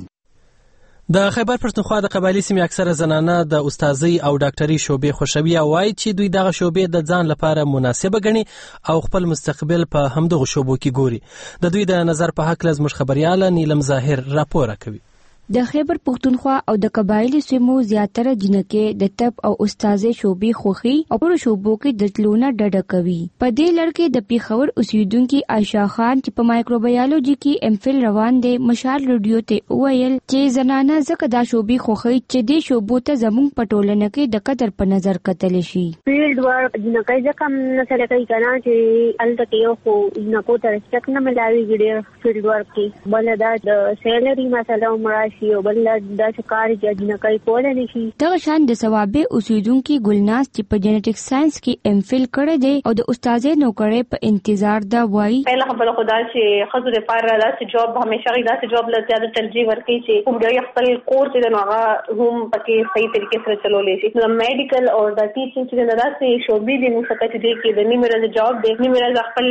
د خیبر پښتونخوا د قبایلی سیمې اکثره زنانه د استادۍ او ډاکټري شوبې خوښوي او وایي چې دوی دغه شوبې د ځان لپاره مناسبه ګڼي او خپل مستقبل په همدغه شوبو کې ګوري. د دوی د نظر په هکله زموږ خبرياله نیلم ظاهر راپور کوي. د خیبر پښتونخوا او د قبایلی سیمو زیاتره جنکې د طب او استادۍ شوبې خوخي او پر شوبو کې د تلونه ډډه کوي. په دې لړ کې د پیښور اوسیدونکو عائشہ خان چې په مایکروبیولوژي کې ام فل روان دي مشال ریډیو ته ویل چې زنانه زکه دا شوبې خوخي چې د شوبو ته زموږ پټولنه کې د قدر په نظر کتل شي. فیلډ ورک جنکې ځکه نه سره کوي کنه چې الته کې یو خو جنکو ته رسپیکټ نه ملاوي ګډه فیلډ ورک کې بل دا د سیلري مثلا عمر یو بل د شکار جج نه کوي کول نه شي. دغه شان د ثوابه اوسیدونکو ګلناز چې په جنټیک ساينس کې ام فل کړی دی او د استادې نوکرې په انتظار دا وایي. پهله خبره خدا چې خزو لپاره داسې جوب همیشه داسې جوب له زیاده ترجیح ورکړي چې کوم ډیر خپل کورس دی نو هغه هم پکې صحیح طریقې سره چلولې شي. نو میډیکل او د ټیچینګ چې نه داسې شوبې دي نو څه چې کې د نیمه جوب دی نیمه خپل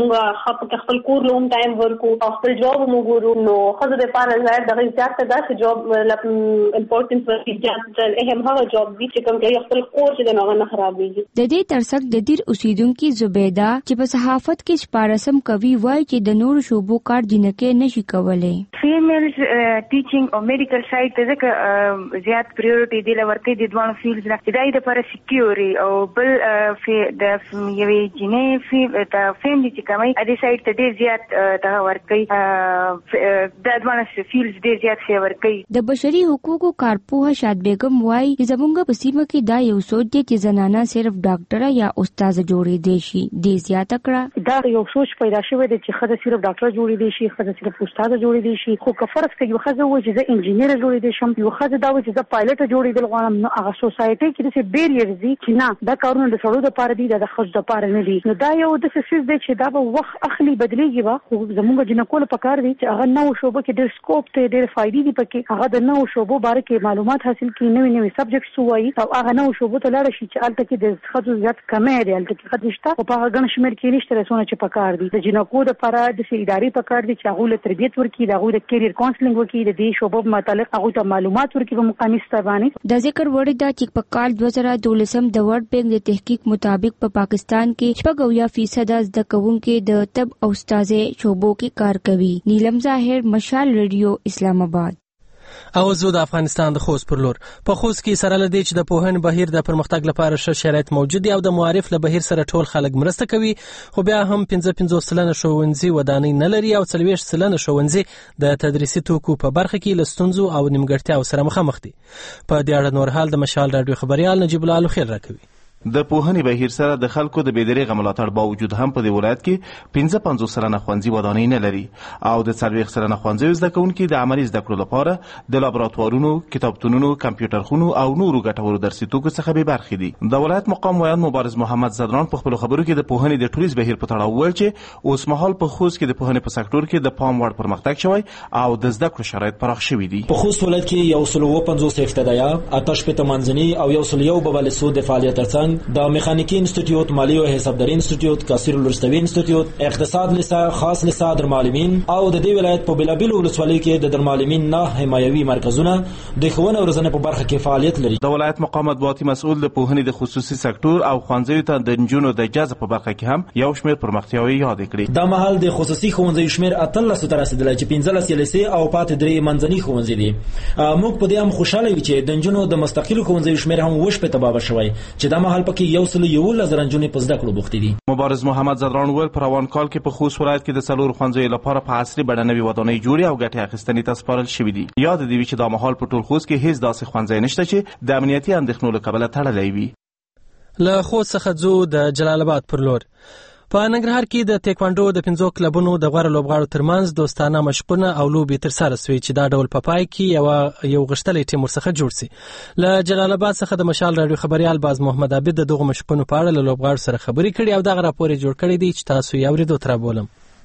موږ خپل کور لوم ټایم ورکو او خپل جوب موږ ورو نو خزو لپاره دغه زیاته جوب امپورټنس ورته اهم هغه جوب دي چې کوم کې خپل کورس د نه خرابېږي. د دې ترڅنګ د دیر اوسیدونکو زبیده چې په صحافت کې شپارسم کوي وایي چې د نور شوبو کار جنکې نشي کولای. فیمیلز ټیچینګ او میډیکل سایډ ته ځکه زیات پریورټي دی لورته د دوه فیلډز نه د لپاره سکیوري او بل د یوې جنې د فیملی چې کوي د سایډ ته ډیر زیات د ورکې د دوه فیلډز ډیر زیات فیور کوي. د بشري حقوقو کارپوه شاد بیگم وایي چې زمونږ په سیمه کې دا یو سوچ دی چې زنانه صرف ډاکټر یا استاد جوړې دي شي. د زیاته کړه دا یو سوچ پیدا شوی دی چې خزه صرف ډاکټر جوړې دي شي، خزه صرف استاد جوړې دي شي. خو کفرض کې یو خزه و چې زه انجینیر جوړې دي شم، یو خزه دا و چې زه پایلټ جوړې دي غواړم، نو هغه سوسایټي کې د بیریرز دي چې نه دا کارونه د سړو لپاره دي د خزو لپاره نه دي. نو دا یو د سیس دی چې دا به وخت اخلي بدلېږي به خو زموږ جنکو په کار دي چې هغه نو شوبه کې ډېر سکوپ ته ډېر فائدې دي پکې هغه د نو شوبو باره کې معلومات حاصل کړي، نوې سبجیکټس وایي او هغه نو شوبو ته لاړ شي چې الته کې د خزو زیات کمې دی، الته کې خدشته او په هغه غن شمیر کې نشته رسونه چې پکار دي. د جنکو د لپاره د ادارې پکار دي چې هغه له تربیت ورکړي، هغه د کیریئر کاونسلینګ ورکړي، د دې شوبو متعلق هغه ته معلومات ورکړي په مقامي سطح باندې. د ذکر وړ د چې په کال 2012 د ورلد بانک د تحقیق مطابق په پاکستان کې 90% زده کوونکي د طب او استادۍ شوبو کې کار کوي. نیلم ظاهر مشال ریډیو اسلام آباد. او زه د افغانستان د خوست پر لور په خوست کې سره لدی چې د پوهنې بهیر د پرمختګ لپاره ښه شرایط موجود دي او د معارف له بهیر سره ټول خلک مرسته کوي، خو بیا هم 55% ښوونځي ودانۍ نه لري او 40% ښوونځي د تدریسي توکو په برخه کې له ستونزو او نیمګړتیاو سره مخامخ دي. په دې اړه نور حال د مشال راډیو خبريال نجیب الله خیر راکوي. د پوهنې بهیر سره د خلکو د بېدریغه ملاتړ باوجود هم په دې ولایت کې 55 سلنه ښوونځي ودانۍ نه لري او د 40 سلنه ښوونځیو زده کوونکي د عملي زده کړو لپاره د لابراتوارونو، کتابتونونو، کمپیوټر خونو او نورو ګټورو درسي توکو څخه بې برخې دي. د ولایت مقام ویان مبارز محمد زدران په خپلو خبرو کې د پوهنې د ټولیز بهیر په تړاو وویل چې اوس مهال په خوست کې د پوهنې په سکتور کې د پام وړ پرمختګ شوی او د زده کړو شرایط پراخ شوي دي. په خوست ولایت کې 150 ابتدایي، 8 منځني او 101 بوالسو د فعالیت ترڅنګ د میخانیکي انستیتیوت، مالی او حسابداري انستیتیوت، کاسیر الرستوي انستیتیوت، اقتصاد لیسه، خاص لیسه درمعلمین او د دې ولایت په بلابل ولسوالۍ کې د درمعلمین نه حمایوي مرکزونه د ښوونې او روزنې په برخه کې فعالیت لري. د ولایت مقام مطبوعاتي مسؤل د پوهنې د خصوصي سکتور او ښوونځیو ته د نجونو د جذب په برخه کې هم یو شمېر پرمختیاوې یاد کړې. دا مهال د خصوصي ښوونځیو شمېر 18 ته رسیدلی چې 15 لیسې او پاتې 3 منځني ښوونځي دي. موږ په دې هم خوشاله یو چې د نجونو د مستقلو ښوونځیو شمېر هم وشپې ته بابا شوی چې دا مهال پکې 111 نجونې په زده کړو بوختې دي. مبارز محمد زدران وویل په روان کال کې په خوست ولایت کې د 4 ښوونځیو لپاره په عصري بڼه نوې ودانۍ جوړې او ګټې اخیستنې ته سپارل شوي دي. یاد دې وي چې دا مهال په ټول خوست کې هیڅ داسې ښوونځی نشته چې د امنیتي اندېښنو له کبله تړلی وي. له خوست څخه ځو د جلال آباد پر لور. په ننګرهار کې د تایکوانډو د 5 کلبونو د غوړه لوبغاړو ترمنځ دوستانه مشقونه او لوبې ترسره شوې چې دا ډول په پای کې یو غښتلی ټیم ورڅخه جوړ شي. له جلال آباد څخه د مشال رادیو خبريال باز محمد عابد دغه مشقونو په اړه له لوبغاړو سره خبرې کړې او دغه راپور جوړ کړی دی چې تاسو یې اورېدو تر بولم.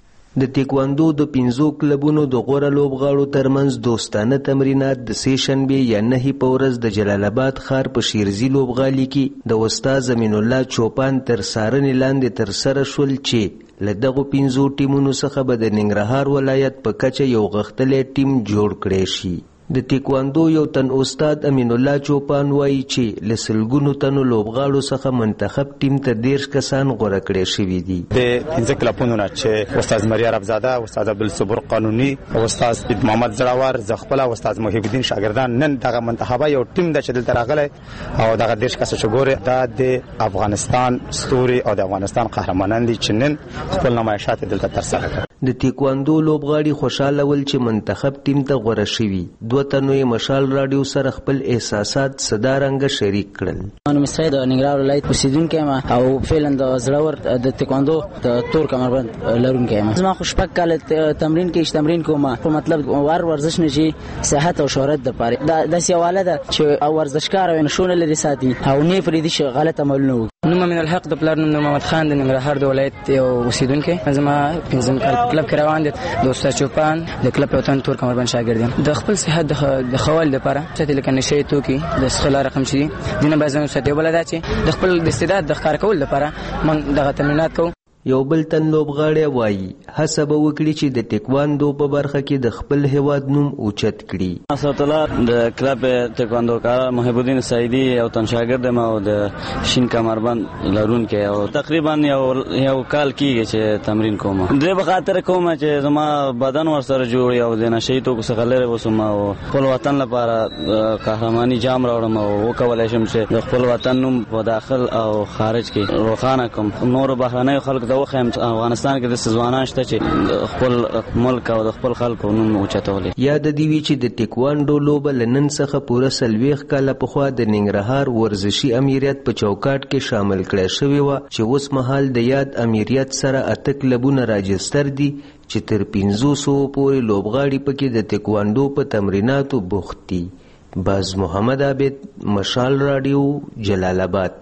د تایکوانډو د 5 کلبونو د غوړه لوبغاړو ترمنځ دوستانه تمرینات د سې شنبې یا 9 په ورځ د جلال آباد ښار په شیرزي لوبغالي کې د استاد امین الله چوپان تر څارنې لاندې ترسره شول چې له دغو 5 ټیمونو څخه به د ننګرهار ولایت په کچه یو غښتلی ټیم جوړ کړی شي. د تایکوانډو یو تن استاد امین الله چوپان وایي چې له سلګونو تنو لوبغاړو څخه منتخب ټیم ته 13 کسان غوره کړی شوي دي. د 15 کلبونو نه چې استاد مریا ربزاده، استاد عبدالصبور قانوني او استاد محمد زړاور زغپل او استاد محب الدین شاګردان نن دغه منتخبه یو ټیم د چې دلته راغلی او دغه 13 کس چې ګوره دا د افغانستان ستوري او د افغانستان قهرمانان دي چې نن خپل نمایشات دلته ترسره کړل. د تایکوانډو لوبغاړي خوشاله ول چې منتخب ټیم ته غوره شوي. 2 تنو مشال رادیو سره خپل احساسات صدا رنګ شریک کړل. انا مسعود د ننګرهار ولایت اوسیدونکی یم او فعلا د زړور د تایکوانډو د تور کمربند لرونکی یم. زما خوشبک کال تمرین کې تمرین کوم په مطلب ورزش نه شي صحت او شهرت د پاره د سیواله ده چې ورزشکار او نشونه لري ساتي او نه فريدي شي غلط عملونه. نوم من الحق د پلار نوم محمد خان د ننګرهار د ولایت یو اوسیدونکی. زما 15 کال کلب کې روان دي د استاد چوپان د کلب وطن تور کمربند شاګرد یم. د خپل صحت د خوال لپاره چې لکه نشي توکي د سخلا رقم شي دینه بازار ساتي بل دا چې د خپل د استعداد د ښکار کول لپاره من دغه تمرینات کوم. یو بل تن لوبغاړی وایي هڅه به وکړي چې د تایکوانډو په برخه کې د خپل هیواد نوم اوچت کړي. اسد الله د کلب تایکوانډو کار محب الدین سعیدی او تن شاګرد ما او د شین کمربند لرونکي او تقریبا یو کال کېږي چې تمرین کوم. د به خاطر کوم چې زما بدن ورسره جوړ او د نشي توکو څخه لري وسم او خپل وطن لپاره قهرماني جام راوړم او وکولای شم چې د خپل وطن نوم په داخل او خارج کې روښانه کوم. نور بهرنۍ خلک وخم افغانستان کې د ځوانان شته چې خپل ملک او د خپل خلکو نوم اوچتولي. یاد دی وی چې د تایکوانډو لوبه لنن څخه پوره 40 کاله پخوا د ننګرهار ورزشي امیریت په چوکاټ کې شامل کړی شوی و چې اوس مهال د یاد امیریت سره 8 کلبونه راجستر دي چې تر 500 پورې لوبغاړي پکې د تایکوانډو په تمریناتو بوخت دي. باز محمد عابد، مشال رادیو، جلال آباد.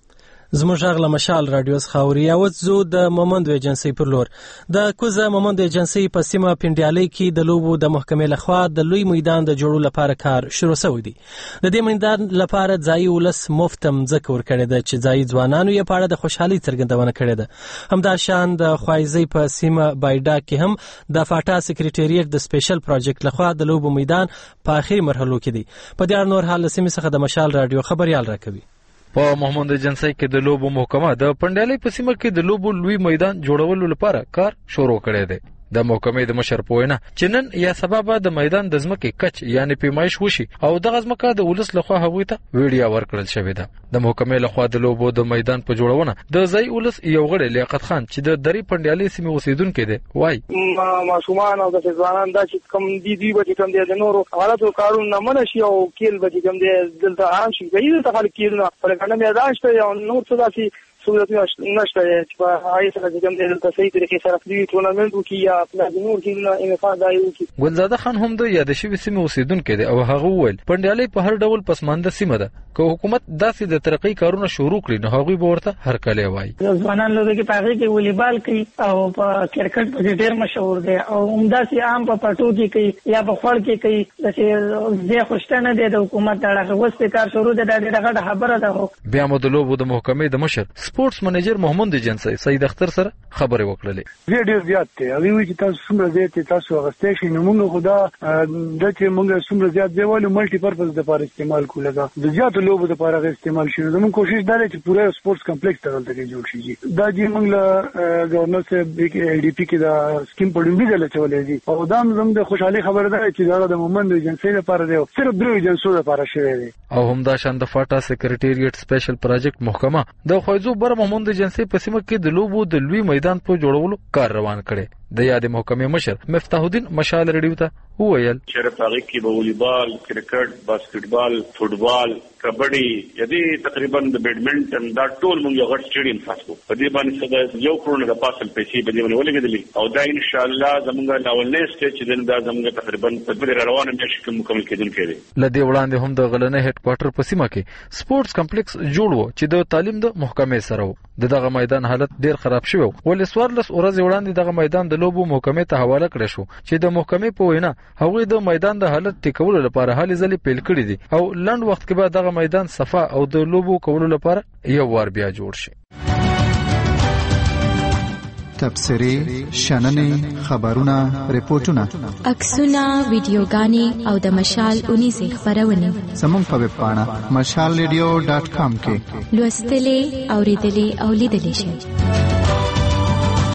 زموږ غږ له مشال رادیو څخه اوري. اوس زو د مومندو ایجنسۍ پر لور. د کوزه مومندو ایجنسۍ په سیمه پنډیالۍ کې د لوبو د محکمې لخوا د لوی میدان د جوړولو لپاره کار شروع شوی دی. د دې میدان لپاره ځایي ولس مفت مځکه ورکړې ده چې ځایي ځوانانو یې په اړه د خوشحالۍ څرګندونه کړې ده. همداشان د خوایزۍ په سیمه بایډا کې هم د فاټا سکریټریټ د سپیشل پروجیکټ لخوا د لوبو میدان په اخري مرحلو کې دی. په دې اړه نور حال سیمه څخه د مشال رادیو خبريال راکوي. په محمد ایجنسۍ کې د لوبو محکمه د پنډیالۍ په سیمه کې د لوبو لوی میدان جوړولو لپاره کار شروع کړی دی. د محکمې د مشر په وینا چې نن یا سبا به د میدان د ځمکې کچ یعنی پیمایش وشي او دغه ځمکه د ولس لخوا هغوی ته ویډیا ورکړل شوې ده. د محکمې لخوا د لوبو د میدان په جوړونه د ځای ولس یو غړی لیاقت خان چې د درې پنډیالې سیمې اوسیدونکي دی وایي ماشومان او د ځوانان دا چې کوم دي به کوم دي د نورو حالاتو کارونه نه منه شي او کېل به کوم دي دلته عام شي دغه خلک کېلونه ولکه میدان شته یا نور څه داسې سہولتونه نشته چې په هغه سره چې کوم دلته صحیح طریقې سره فری ټورنمنت وکړي یا پلان نور کې انعقاد وکړي. ګلزاده خان هم د یاد شوی سیمې اوسیدونکی دی او هغه وویل پنډیالۍ په هر ډول پسمانده سیمه ده که حکومت داسې د ترقۍ کارونه شروع کړي نو هغوی به ورته هرکلی وایي. ځوانان لوبې کې په هغې کې والیبال کوي او په کرکټ پسې ډېر مشهور دی او همداسې عام په پټو کې کوي یا په خوړ کې کوي. داسې ځای خوشته نه دی د حکومت دغه اوس پې کار شروع دی دا ډېره غټه خبره ده. بیا مو د لوبو د محکمې د مشر سپورټس منیجر محمد جنسی سید اختر سره خبرې وکړلې. ډېر زیات دی هغه وی چې تاسو څومره زیات تاسو غوښتئ شي نو موږ خدا د چې موږ څومره زیات دیوالو ملټي پرپز د لپاره استعمال کوو د زیاتو لوبو د لپاره استعمال شي. زموږ کوشش دا دی چې پوره سپورټس کمپلیکس دلته کې جوړ شي. دا چې موږ له گورنر صاحب ای ډي پی کې دا سکیم په ډیمبي ځل چولې دي او دا زموږ د خوشحالي خبره ده چې دا د محمد جنسی لپاره دی صرف درې ایجنسو لپاره شوی دی. او همدا شان د فاټا سکریټریټ سپیشل پروجیکټ محکمه د خوځو بر محمد جنسی په سیمه کې د لوبو د لوی میدان په جوړولو کار روان کړي. د یاد محکمې مشر مفتاح الدین مشال رډیو ته وویل چې په هغه کې به والیبال، کرکټ، باسکټبال، فوټبال، کبډي یدي تقریبا د بیډمنټن دا ټول موږ یو غټ سټیډیم خاصو په دې باندې څه د 1 کروڑ د پاسل پیسې په دې باندې ولګېدلې او دا ان شاء الله زموږ لاولنې سټیج چې دا زموږ تقریبا په دې روانه میاشت کې مکمل کېدونکې دي. لدې وړاندې هم د غلنې هډ کوارټر په سیمه کې سپورټس کمپلیکس جوړ و چې د تعلیم د محکمې سره و. دغه میدان حالت ډیر خراب شوی ولې 14 ورځې وړاندې دغه میدان د لوبو محکمې ته حواله کړی شو چې د محکمې په وینا هغوی د میدان د حالت ټیکولو لپاره هلې ځلې پیل کړي دي او لنډ وخت کې به دغه میدان صفا او د لوبو کولو لپاره یو وار بیا جوړ شي. تبصرې، شننې، خبرونه، ریپورتونه، عکسونه، ویډیوګانې او د مشال اونیزې خپرونې زموږ په ویب پاڼه mashalradio.com کې لوستلې، اوریدلې او لیدلې شئ.